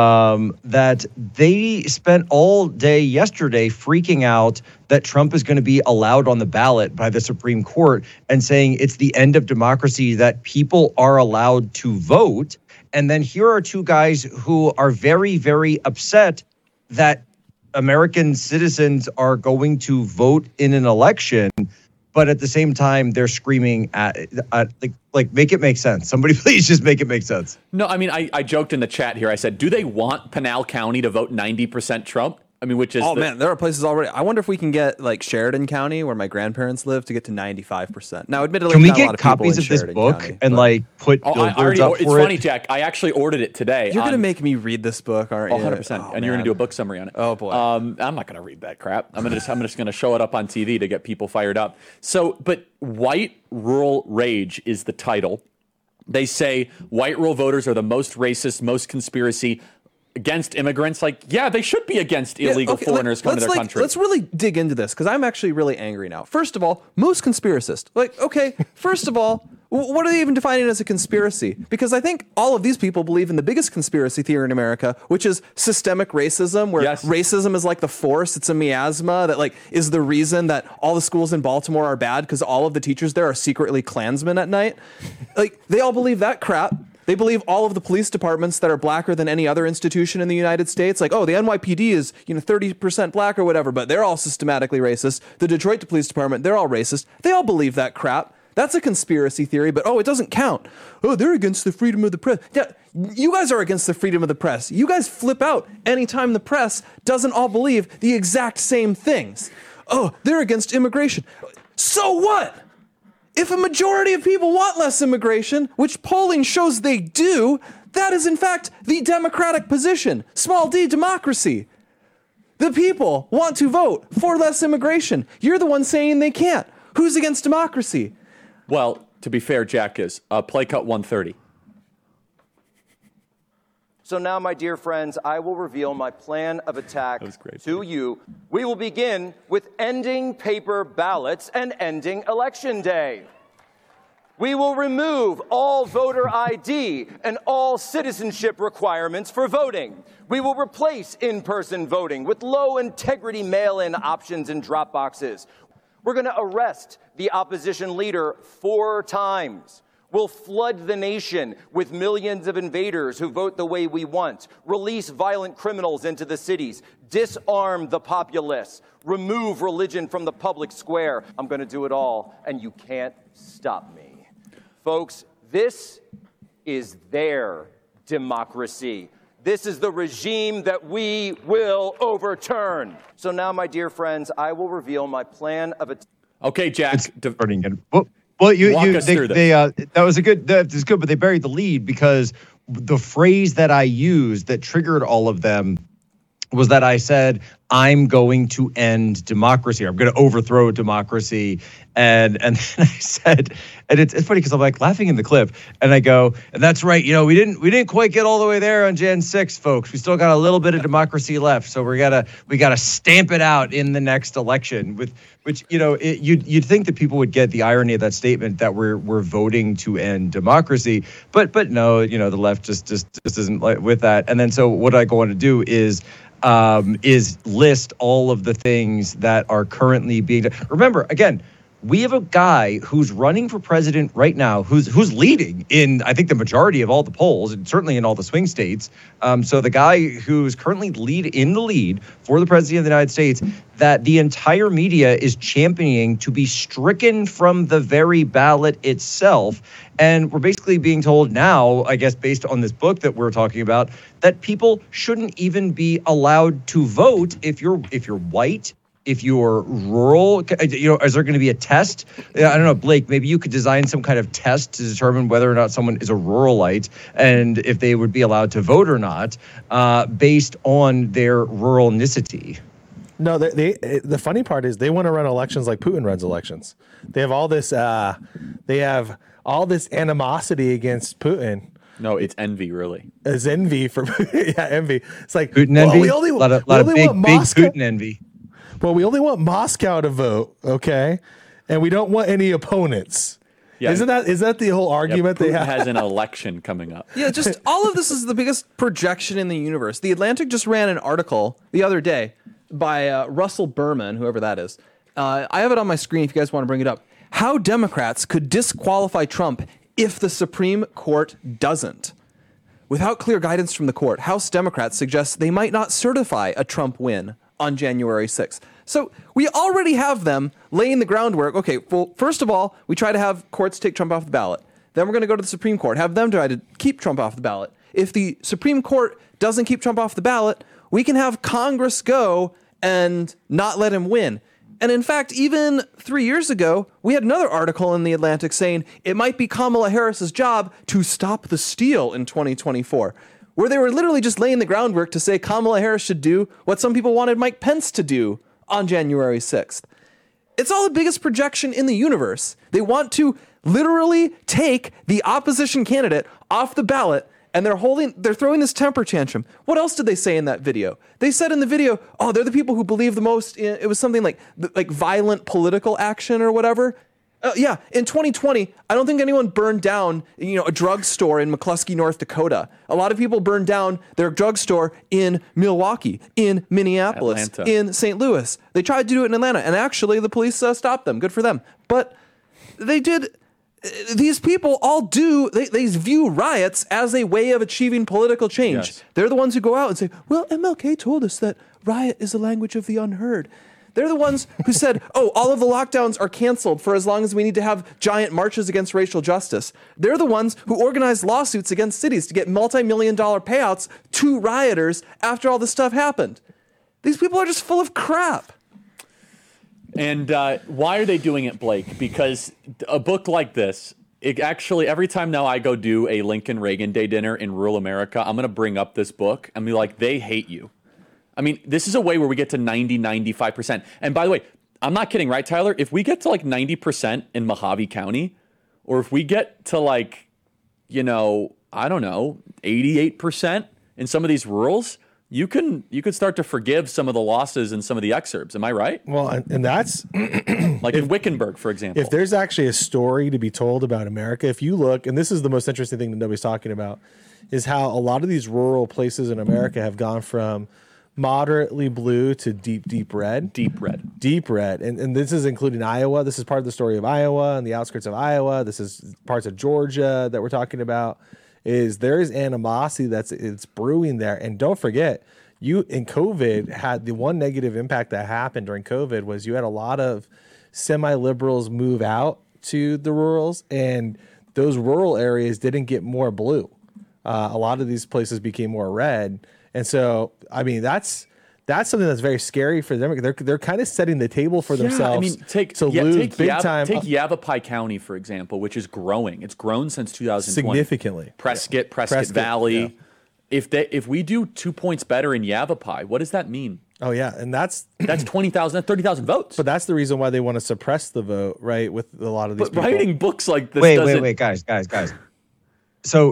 that they spent all day yesterday freaking out that Trump is going to be allowed on the ballot by the Supreme Court and saying it's the end of democracy, that people are allowed to vote. And then here are two guys who are very, very upset that American citizens are going to vote in an election, but at the same time, they're screaming at like make it make sense. Somebody please just make it make sense. No, I mean, I joked in the chat here. I said, do they want Pinal County to vote 90% Trump? I mean, which is man, there are places already. I wonder if we can get like Sheridan County, where my grandparents live, to get to 95%. Now, admittedly, can we not a lot get of people copies in of this Sheridan book County, and like put billboards up for it? It's funny, Jack. I actually ordered it today. You're gonna make me read this book, aren't you? 100%. And you're gonna do a book summary on it. Oh boy. I'm not gonna read that crap. I'm just gonna show it up on TV to get people fired up. So, but white rural rage is the title. They say white rural voters are the most racist, most conspiracy against immigrants. Like, yeah, they should be against illegal foreigners coming to their country. Let's really dig into this, because I'm actually really angry now. First of all, most conspiracist. Like, okay, first of all, what are they even defining as a conspiracy? Because I think all of these people believe in the biggest conspiracy theory in America, which is systemic racism, where racism is like the force, it's a miasma that like is the reason that all the schools in Baltimore are bad, because all of the teachers there are secretly Klansmen at night. Like, they all believe that crap. They believe all of the police departments that are blacker than any other institution in the United States. Like, oh, the NYPD is 30% black or whatever, but they're all systematically racist. The Detroit Police Department, they're all racist. They all believe that crap. that's a conspiracy theory, but it doesn't count. Oh, they're against the freedom of the press. Yeah, you guys are against the freedom of the press. You guys flip out anytime the press doesn't all believe the exact same things. Oh, they're against immigration. So what? If a majority of people want less immigration, which polling shows they do, that is in fact the Democratic position. Small d, democracy. The people want to vote for less immigration. You're the one saying they can't. Who's against democracy? Well, to be fair, Jack is play cut 130. So now, my dear friends, I will reveal my plan of attack to you. We will begin with ending paper ballots and ending Election Day. We will remove all voter ID and all citizenship requirements for voting. We will replace in-person voting with low-integrity mail-in options and drop boxes. We're going to arrest the opposition leader 4 times. We'll flood the nation with millions of invaders who vote the way we want, release violent criminals into the cities, disarm the populace, remove religion from the public square. I'm going to do it all, and you can't stop me. Folks, this is their democracy. This is the regime that we will overturn. So now, my dear friends, I will reveal my plan of attack. Okay, Jack. Well, Walk us through this. That was good, but they buried the lead because the phrase that I used that triggered all of them was that I said, I'm going to end democracy. I'm going to overthrow democracy. And then I said, and it's funny because I'm like laughing in the clip and I go, and that's right. We didn't quite get all the way there on Jan 6, folks. We still got a little bit of democracy left. So we gotta stamp it out in the next election with which, you'd think that people would get the irony of that statement that we're voting to end democracy. But no, the left just isn't like with that. And then so what I go on to do is list all of the things that are currently being done. Remember, again, we have a guy who's running for president right now, who's leading in, I think, the majority of all the polls, and certainly in all the swing states. So the guy who's currently in the lead for the president of the United States, that the entire media is championing to be stricken from the very ballot itself. And we're basically being told now, I guess, based on this book that we're talking about, that people shouldn't even be allowed to vote if you're white, if you're rural. Is there going to be a test? I don't know, Blake, maybe you could design some kind of test to determine whether or not someone is a ruralite and if they would be allowed to vote or not based on their ruralnicity. No, the funny part is they want to run elections like Putin runs elections. They have all this animosity against Putin. No, it's envy, really. It's envy for envy. It's like Putin envy. We only, a lot of big Putin envy. Well, we only want Moscow to vote, okay? And we don't want any opponents. Yeah. Is that the whole argument they have? Has an election coming up. Yeah, just all of this is the biggest projection in the universe. The Atlantic just ran an article the other day by Russell Berman, whoever that is. I have it on my screen if you guys want to bring it up. How Democrats could disqualify Trump if the Supreme Court doesn't. Without clear guidance from the court, House Democrats suggest they might not certify a Trump win on January 6th. So we already have them laying the groundwork. Okay, well, first of all, we try to have courts take Trump off the ballot. Then we're going to go to the Supreme Court, have them try to keep Trump off the ballot. If the Supreme Court doesn't keep Trump off the ballot, we can have Congress go and not let him win. And in fact, even 3 years ago, we had another article in The Atlantic saying it might be Kamala Harris's job to stop the steal in 2024, where they were literally just laying the groundwork to say Kamala Harris should do what some people wanted Mike Pence to do on January 6th. It's all the biggest projection in the universe. They want to literally take the opposition candidate off the ballot, and they're throwing this temper tantrum. What else did they say in that video? They said in the video, they're the people who believe the most it was something like violent political action or whatever. In 2020, I don't think anyone burned down, a drugstore in McCluskey, North Dakota. A lot of people burned down their drugstore in Milwaukee, in Minneapolis, Atlanta. in St. Louis. They tried to do it in Atlanta, and actually the police stopped them. Good for them. But they did. These people all do. They view riots as a way of achieving political change. Yes. They're the ones who go out and say, well, MLK told us that riot is the language of the unheard. They're the ones who said, oh, all of the lockdowns are canceled for as long as we need to have giant marches against racial justice. They're the ones who organized lawsuits against cities to get multi-million-dollar payouts to rioters after all this stuff happened. These people are just full of crap. And why are they doing it, Blake? Because a book like this, it actually, every time now I go do a Lincoln Reagan Day dinner in rural America, I'm going to bring up this book and be like, they hate you. I mean, this is a way where we get to 90, 95%. And by the way, I'm not kidding, right, Tyler? If we get to like 90% in Mojave County, or if we get to like, I don't know, 88% in some of these rurals, you can start to forgive some of the losses in some of the exurbs. Am I right? Well, and that's like in Wickenburg, for example. If there's actually a story to be told about America, if you look, and this is the most interesting thing that nobody's talking about, is how a lot of these rural places in America have gone from moderately blue to deep red. Deep red. Deep red. And this is including Iowa. This is part of the story of Iowa and the outskirts of Iowa. This is parts of Georgia that we're talking about. Is there is animosity it's brewing there. And don't forget, you in COVID had the one negative impact that happened during COVID was you had a lot of semi-liberals move out to the rurals, and those rural areas didn't get more blue. A lot of these places became more red. And so, I mean, that's something that's very scary for them. They're kind of setting the table for themselves. I mean, take Yavapai County, for example, which is growing. It's grown since 2020. Significantly. Prescott Valley. Yeah. If we do 2 points better in Yavapai, what does that mean? Oh, yeah. And that's 20,000, 30,000 votes. But that's the reason why they want to suppress the vote, right? With a lot of these people. Writing books like this Wait, guys. So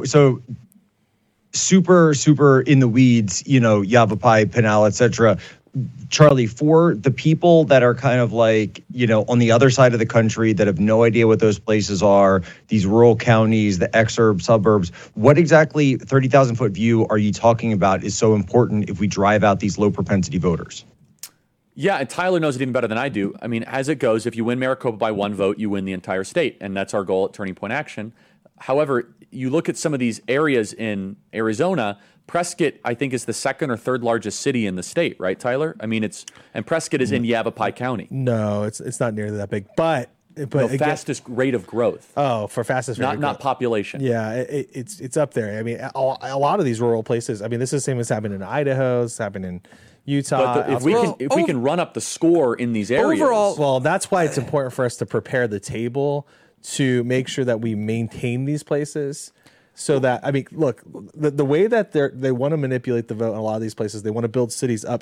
super in the weeds, Yavapai, Pinal, etc. Charlie, for the people that are kind of like, on the other side of the country that have no idea what those places are, these rural counties, the exurb suburbs, what exactly 30,000 foot view are you talking about is so important if we drive out these low propensity voters? Yeah, and Tyler knows it even better than I do. I mean, as it goes, if you win Maricopa by one vote, you win the entire state. And that's our goal at Turning Point Action. However, you look at some of these areas in Arizona, Prescott, I think, is the second or third largest city in the state, right, Tyler? I mean, Prescott is in Yavapai County. No, it's not nearly that big, but fastest rate of growth. Oh, for fastest rate, not population. Yeah, it's up there. I mean, a lot of these rural places. I mean, this is the same as happening in Idaho. It's happening in Utah. But if we can run up the score in these areas, overall, well, that's why it's important for us to prepare the table to make sure that we maintain these places. So that, I mean, look, the way that they want to manipulate the vote in a lot of these places, they want to build cities up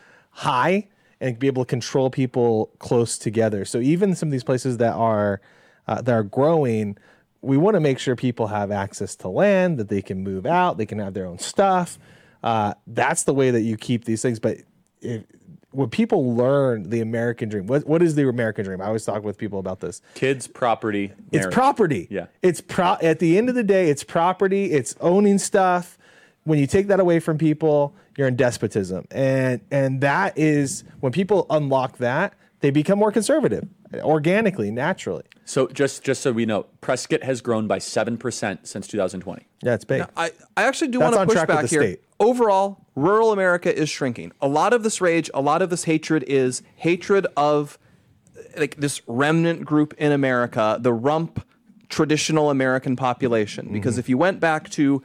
high and be able to control people close together. So even some of these places that are growing, we want to make sure people have access to land, that they can move out, they can have their own stuff. That's the way that you keep these things. But when people learn the American dream, what is the American dream? I always talk with people about this. Kids, property, marriage. It's property. Yeah. At the end of the day, it's property. It's owning stuff. When you take that away from people, you're in despotism. And that is, when people unlock that, they become more conservative, organically, naturally. So just so we know, Prescott has grown by 7% since 2020. Yeah, it's big. Now, I actually do want to push back here. State. Overall, rural America is shrinking. A lot of this rage, a lot of this hatred is hatred of like this remnant group in America, the rump traditional American population. Because if you went back to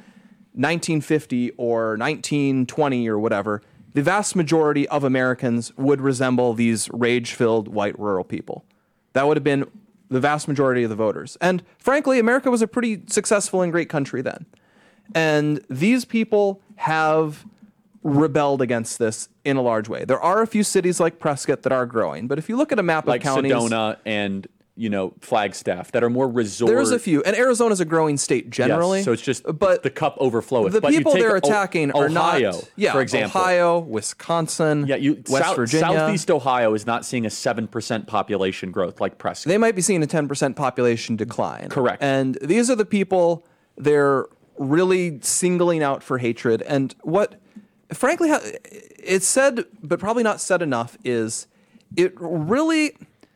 1950 or 1920 or whatever, the vast majority of Americans would resemble these rage-filled white rural people. That would have been the vast majority of the voters. And frankly, America was a pretty successful and great country then. And these people have rebelled against this in a large way. There are a few cities like Prescott that are growing, but if you look at a map like of counties... Like Sedona and, Flagstaff, that are more resort... There's a few. And Arizona's a growing state generally. Yes, so it's just the cup overfloweth. The people they're attacking are Ohio, not... for example. Ohio, Wisconsin, West Virginia. Southeast Ohio is not seeing a 7% population growth like Prescott. They might be seeing a 10% population decline. Correct. And these are the people they're really singling out for hatred. And what, frankly, it's said, but probably not said enough, is it really...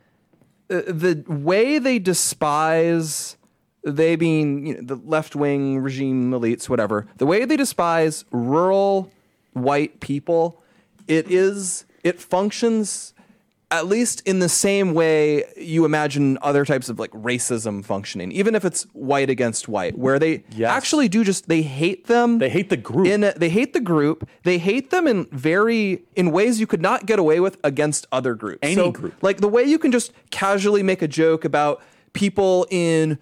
the way they despise, they being the left-wing regime elites, whatever, the way they despise rural white people, it functions at least in the same way you imagine other types of like racism functioning, even if it's white against white, where they actually do they hate them. They hate the group. They hate the group. They hate them in ways you could not get away with against other groups. Any group. Like the way you can just casually make a joke about people in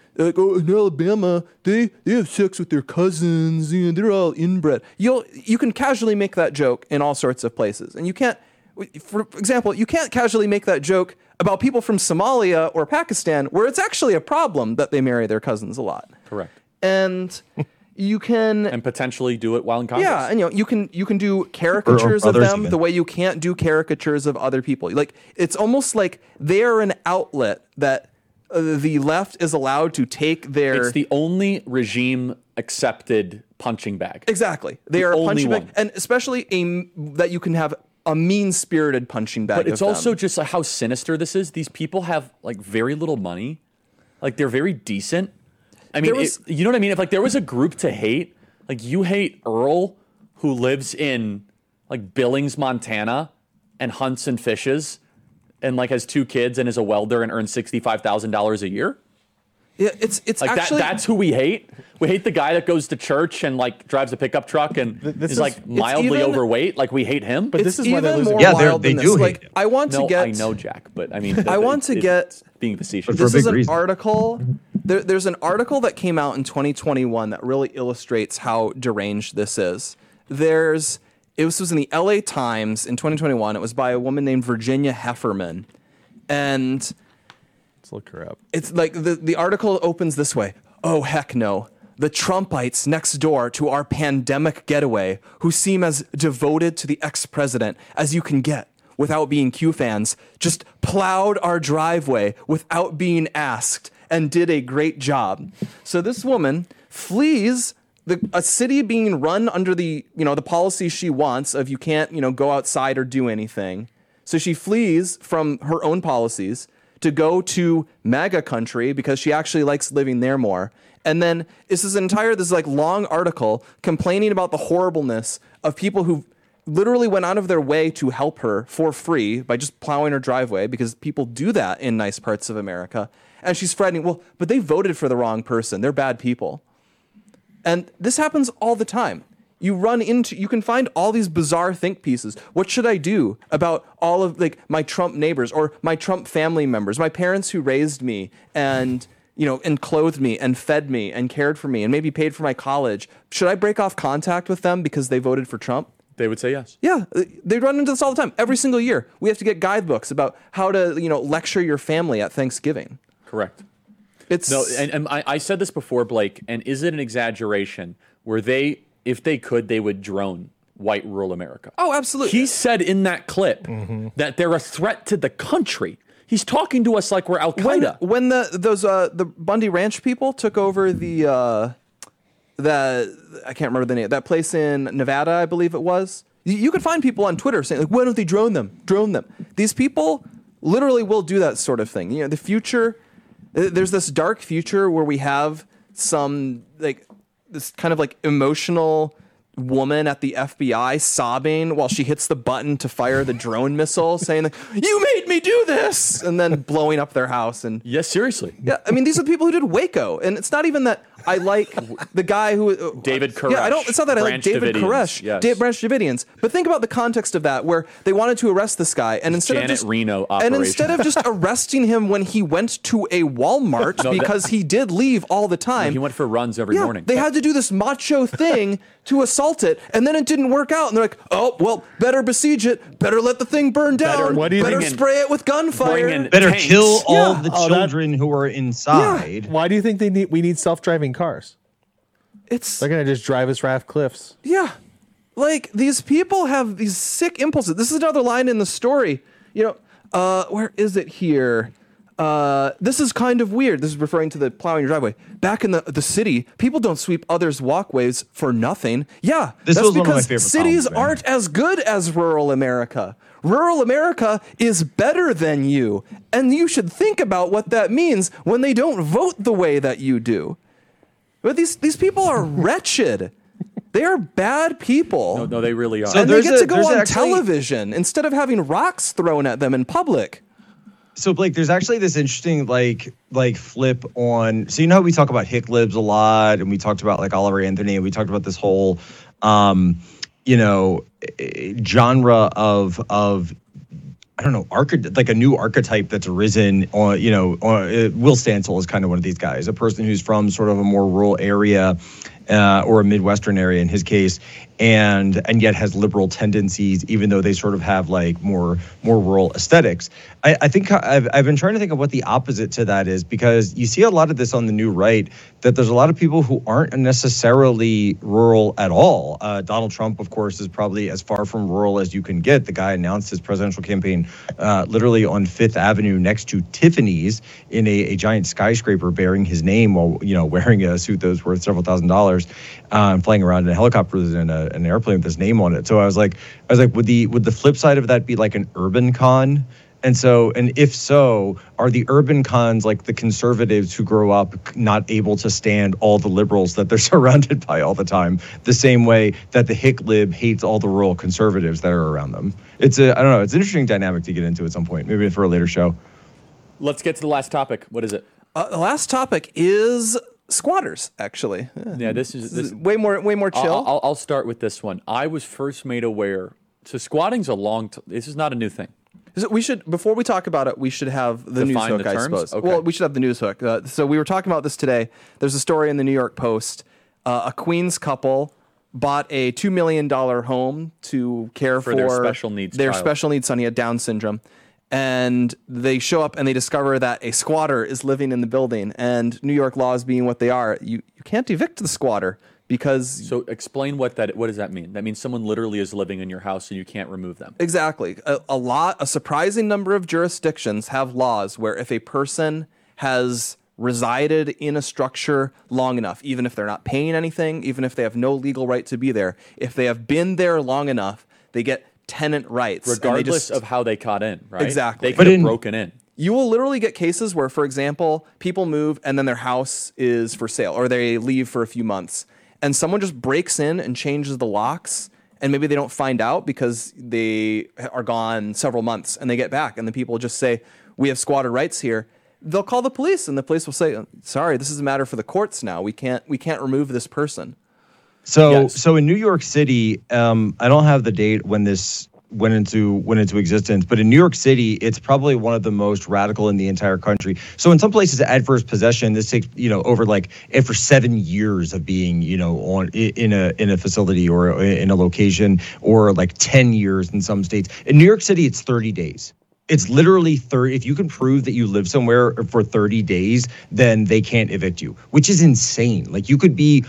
Alabama, they have sex with their cousins, and they're all inbred. You can casually make that joke in all sorts of places, and you can't. For example, you can't casually make that joke about people from Somalia or Pakistan, where it's actually a problem that they marry their cousins a lot. Correct. And you can and potentially do it while in Congress. Yeah, and you can do caricatures of them even. the way you can't do caricatures of other people. Like it's almost like they're an outlet that the left is allowed to take their. It's the only regime accepted punching bag. Exactly, they are a only punching bag, one. and especially that you can have a mean-spirited punching bag. But it's of also them. just like how sinister this is. These people have like very little money. Like they're very decent. I mean, you know what I mean? If like there was a group to hate, like you hate Earl, who lives in like Billings, Montana, and hunts and fishes, and like has 2 kids and is a welder and earns $65,000 a year. Yeah, it's like actually that's who we hate. We hate the guy that goes to church and like drives a pickup truck and is like mildly overweight. Like we hate him. But this is why they're losing. more wild than this. Like I want to get. I know, Jack, but I mean, I want to get being facetious. This is an article. There's an article that came out in 2021 that really illustrates how deranged this is. This was in the LA Times in 2021. It was by a woman named Virginia Hefferman, and let's look her up. It's like the article opens this way. Oh, heck no. The Trumpites next door to our pandemic getaway, who seem as devoted to the ex-president as you can get without being Q fans, just plowed our driveway without being asked and did a great job. So this woman flees a city being run under the policy she wants of you can't, go outside or do anything. So she flees from her own policies to go to MAGA country because she actually likes living there more. And then this like long article complaining about the horribleness of people who literally went out of their way to help her for free by just plowing her driveway, because people do that in nice parts of America. And she's threatening, well, but they voted for the wrong person. They're bad people. And this happens all the time. You can find all these bizarre think pieces. What should I do about all of like my Trump neighbors or my Trump family members, my parents who raised me and clothed me and fed me and cared for me and maybe paid for my college? Should I break off contact with them because they voted for Trump? They would say yes. Yeah, they run into this all the time. Every single year, we have to get guidebooks about how to, lecture your family at Thanksgiving. Correct. And I said this before, Blake, and is it an exaggeration where if they could, they would drone white rural America? Oh, absolutely. He said in that clip that they're a threat to the country. He's talking to us like we're Al Qaeda. When the Bundy Ranch people took over I can't remember the name, that place in Nevada, I believe it was. You could find people on Twitter saying, like, why don't they drone them? Drone them. These people literally will do that sort of thing. The future, there's this dark future where we have some like this kind of like emotional woman at the FBI sobbing while she hits the button to fire the drone missile, saying like, you made me do this, and then blowing up their house. And yes, seriously. Yeah, I mean, these are the people who did Waco, and it's not even that I like the guy who David Koresh. Yeah, it's not that I like David Koresh. Yes. Branch Davidians. But think about the context of that, where they wanted to arrest this guy, and instead of just arresting him when he went to a Walmart because he did leave all the time. He went for runs every morning. They had to do this macho thing to assault it, and then it didn't work out, and they're like, oh well, better besiege it, better let the thing burn down, better spray it with gunfire, better kill all the children who are inside. Why do you think we need self-driving cars? They're gonna just drive us off cliffs. Yeah, like these people have these sick impulses. This is another line in the story. Where is it here? This is kind of weird. This is referring to the plowing your driveway. Back in the city, people don't sweep others' walkways for nothing. Yeah, this was because one of my favorite cities columns, aren't as good as rural America. Rural America is better than you, and you should think about what that means when they don't vote the way that you do. But these people are wretched. They are bad people. No, they really are. So And they get to go on actually- television instead of having rocks thrown at them in public. So Blake, there's actually this interesting like flip on. So you know how we talk about hick libs a lot, and we talked about like Oliver Anthony, and we talked about this whole, genre of I don't know, like a new archetype that's arisen on, Will Stansel is kind of one of these guys, a person who's from sort of a more rural area or a Midwestern area in his case, and yet has liberal tendencies, even though they sort of have like more rural aesthetics. I think I've been trying to think of what the opposite to that is, because you see a lot of this on the new right, that there's a lot of people who aren't necessarily rural at all. Donald Trump, of course, is probably as far from rural as you can get. The guy announced his presidential campaign literally on Fifth Avenue next to Tiffany's in a giant skyscraper bearing his name, while wearing a suit that was worth several $1,000s, and flying around in a helicopter in an airplane with his name on it. So I was like, would the flip side of that be like an urban con? And if so, are the urban cons like the conservatives who grow up not able to stand all the liberals that they're surrounded by all the time, the same way that the hick lib hates all the rural conservatives that are around them? It's I don't know. It's an interesting dynamic to get into at some point, maybe for a later show. Let's get to the last topic. What is it? The last topic is squatters, actually. Yeah, this is way more chill. I'll start with this one. I was first made aware. So squatting's this is not a new thing. We should, before we talk about it, we should have the news Define hook, the I terms? suppose. Okay. Well, we should have the news hook. So we were talking about this today. There's a story in the New York Post. A Queens couple bought a $2 million home to care for their special needs their child. special needs son. He had Down syndrome. And they show up and they discover that a squatter is living in the building. And New York laws being what they are, you can't evict the squatter. Because so explain what does that mean? That means someone literally is living in your house and you can't remove them. Exactly. A surprising number of jurisdictions have laws where if a person has resided in a structure long enough, even if they're not paying anything, even if they have no legal right to be there, if they have been there long enough, they get tenant rights. Regardless of how they got in, right? Exactly. They could have broken in. You will literally get cases where, for example, people move and then their house is for sale, or they leave for a few months. And someone just breaks in and changes the locks, and maybe they don't find out because they are gone several months, and they get back, and the people just say, we have squatter rights here. They'll call the police, and the police will say, sorry, this is a matter for the courts now. We can't remove this person. So in New York City, I don't have the date when this went into existence, but in New York City, it's probably one of the most radical in the entire country. So in some places, adverse possession, this takes over after 7 years of being in a facility or in a location, or like 10 years in some states. In New York City, it's 30 days. It's literally 30. If you can prove that you live somewhere for 30 days, then they can't evict you, which is insane. Like you could be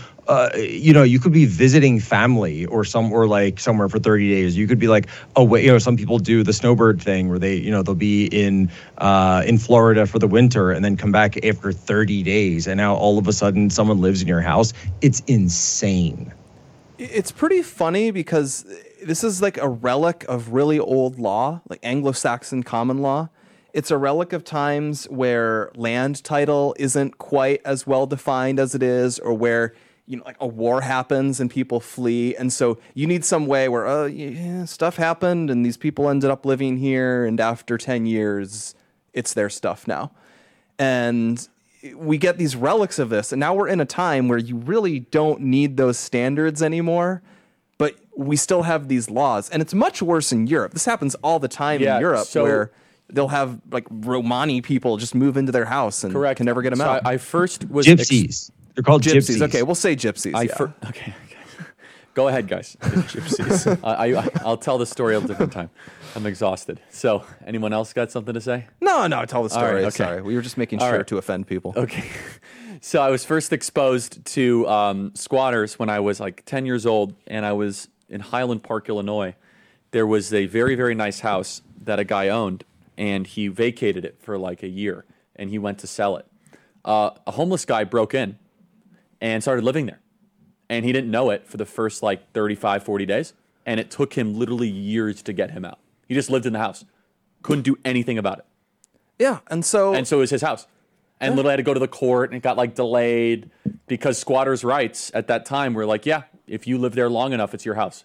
visiting family or somewhere for 30 days. You could be like away. Some people do the snowbird thing where they, they'll be in Florida for the winter and then come back after 30 days. And now all of a sudden someone lives in your house. It's insane. It's pretty funny because this is like a relic of really old law, like Anglo-Saxon common law. It's a relic of times where land title isn't quite as well defined as it is, or where like a war happens and people flee, and so you need some way where stuff happened and these people ended up living here, and after 10 years, it's their stuff now, and we get these relics of this, and now we're in a time where you really don't need those standards anymore, but we still have these laws, and it's much worse in Europe. This happens all the time in Europe, where they'll have like Romani people just move into their house and can never get them out. I first was gypsies. They're called gypsies. Okay, we'll say gypsies. Okay. Go ahead, guys. Gypsies. I'll tell the story at a different time. I'm exhausted. So, anyone else got something to say? No, tell the story. All right, okay. Sorry, we were just making sure to offend people. Okay. So I was first exposed to squatters when I was like 10 years old, and I was in Highland Park, Illinois. There was a very, very nice house that a guy owned, and he vacated it for like a year, and he went to sell it. A homeless guy broke in and started living there. And he didn't know it for the first like 35, 40 days. And it took him literally years to get him out. He just lived in the house. Couldn't do anything about it. Yeah, and so it was his house. And literally had to go to the court, and it got like delayed because squatters' rights at that time were like, if if you live there long enough, it's your house.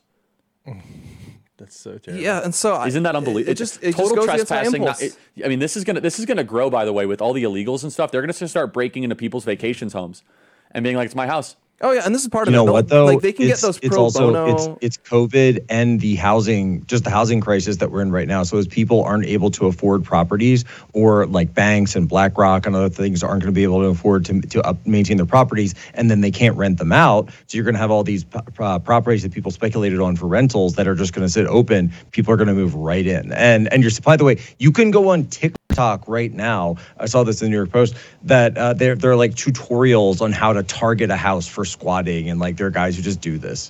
That's so terrible. Yeah, and so isn't that unbelievable? It just total goes against my trespassing. impulse. I mean, this is gonna grow. By the way, with all the illegals and stuff, they're gonna start breaking into people's vacations homes and being like, "It's my house." Oh yeah, and this is part of You it. know what though? Like they can get those it's pro also bono. it's COVID and the housing crisis that we're in right now. So as people aren't able to afford properties, or like banks and BlackRock and other things aren't going to be able to afford to maintain their properties, and then they can't rent them out. So you're going to have all these properties that people speculated on for rentals that are just going to sit open. People are going to move right in. And you're, by the way, you can go on TikTok right now. I saw this in the New York Post that they're like tutorials on how to target a house for squatting, and like there are guys who just do this.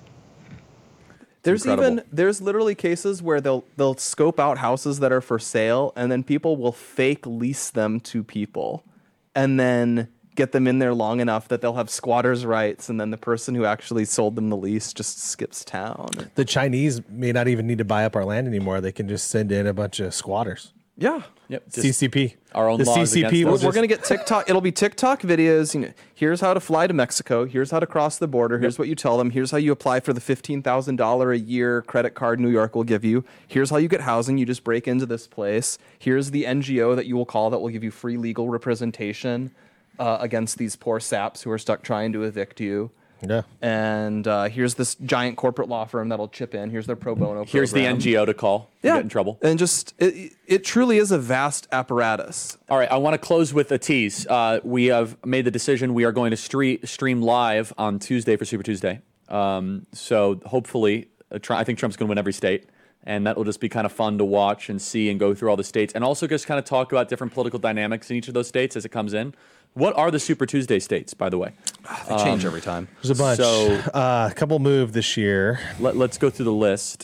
There's literally cases where they'll scope out houses that are for sale, and then people will fake lease them to people, and then get them in there long enough that they'll have squatters' rights, and then the person who actually sold them the lease just skips town. The Chinese may not even need to buy up our land anymore. They can just send in a bunch of squatters. Yeah. Yep. CCP. Our own the laws CCP. against We're gonna get TikTok. It'll be TikTok videos. You know, here's how to fly to Mexico. Here's how to cross the border. Here's what you tell them. Here's how you apply for the $15,000 a year credit card New York will give you. Here's how you get housing. You just break into this place. Here's the NGO that you will call that will give you free legal representation against these poor saps who are stuck trying to evict you. Yeah. And here's this giant corporate law firm that'll chip in. Here's their pro bono program. Here's the NGO to call. Yeah. Get in trouble. And just it truly is a vast apparatus. All right, I want to close with a tease. We have made the decision we are going to stream live on Tuesday for Super Tuesday. So hopefully, I think Trump's going to win every state. And that will just be kind of fun to watch and see and go through all the states. And also just kind of talk about different political dynamics in each of those states as it comes in. What are the Super Tuesday states, by the way? They change every time. There's a bunch. So a couple moved this year. Let's go through the list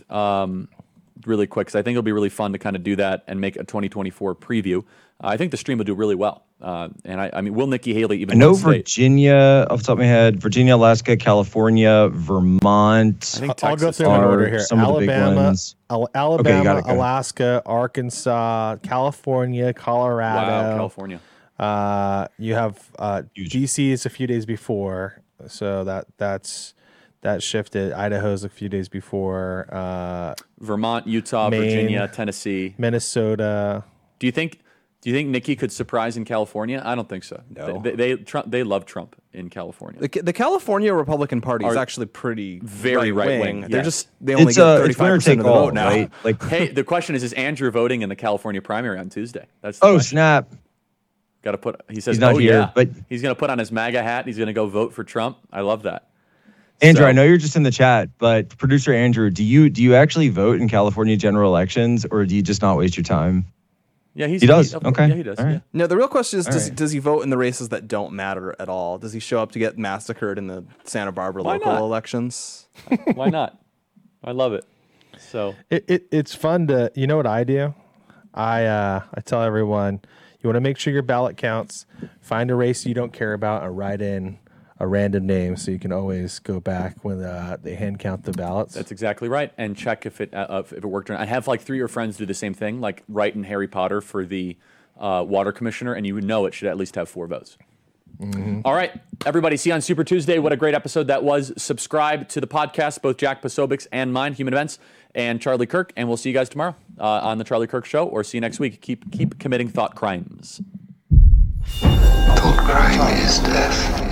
really quick, because I think it'll be really fun to kind of do that and make a 2024 preview. I think the stream will do really well. And I mean, will Nikki Haley even? I know Virginia, off the top of my head, Virginia, Alaska, California, Vermont. I think I'll go Texas through in order here. Some of the big ones. Alabama, Okay, got it. Alaska, Arkansas, California, Colorado. Wow, California. You have DC is a few days before, so that shifted. Idaho's a few days before. Vermont, Utah, Maine, Virginia, Tennessee, Minnesota. Do you think Nikki could surprise in California? I don't think so. No. They love Trump in California. The California Republican Party is actually pretty very right-wing. They're Yes. they only get 35% of the vote now. Right? Like, Hey, the question is Andrew voting in the California primary on Tuesday? That's the oh question. snap! Got to put. He says He's not oh, here, yeah. but he's going to put on his MAGA hat. And he's going to go vote for Trump. I love that. Andrew, So- I know you're just in the chat, but producer Andrew, do you actually vote in California general elections, or do you just not waste your time? Yeah, He does. Okay. Okay. Yeah, he does. All right. Yeah. No, the real question is, All right. does he vote in the races that don't matter at all? Does he show up to get massacred in the Santa Barbara Why local not? elections? Why not? I love it. So It's fun to, you know what I do? I tell everyone, you want to make sure your ballot counts, find a race you don't care about and write in a random name so you can always go back when they hand count the ballots. that's exactly right. And check if it worked or not. I have like 3 of your friends do the same thing, like write in Harry Potter for the water commissioner, and you would know it should at least have 4 votes. Mm-hmm. All right, everybody, see you on Super Tuesday. What a great episode that was. Subscribe to the podcast, both Jack Posobiec's and mine, Human Events, and Charlie Kirk, and we'll see you guys tomorrow on the Charlie Kirk Show, or see you next week. Keep committing thought crimes. Thought crime is death.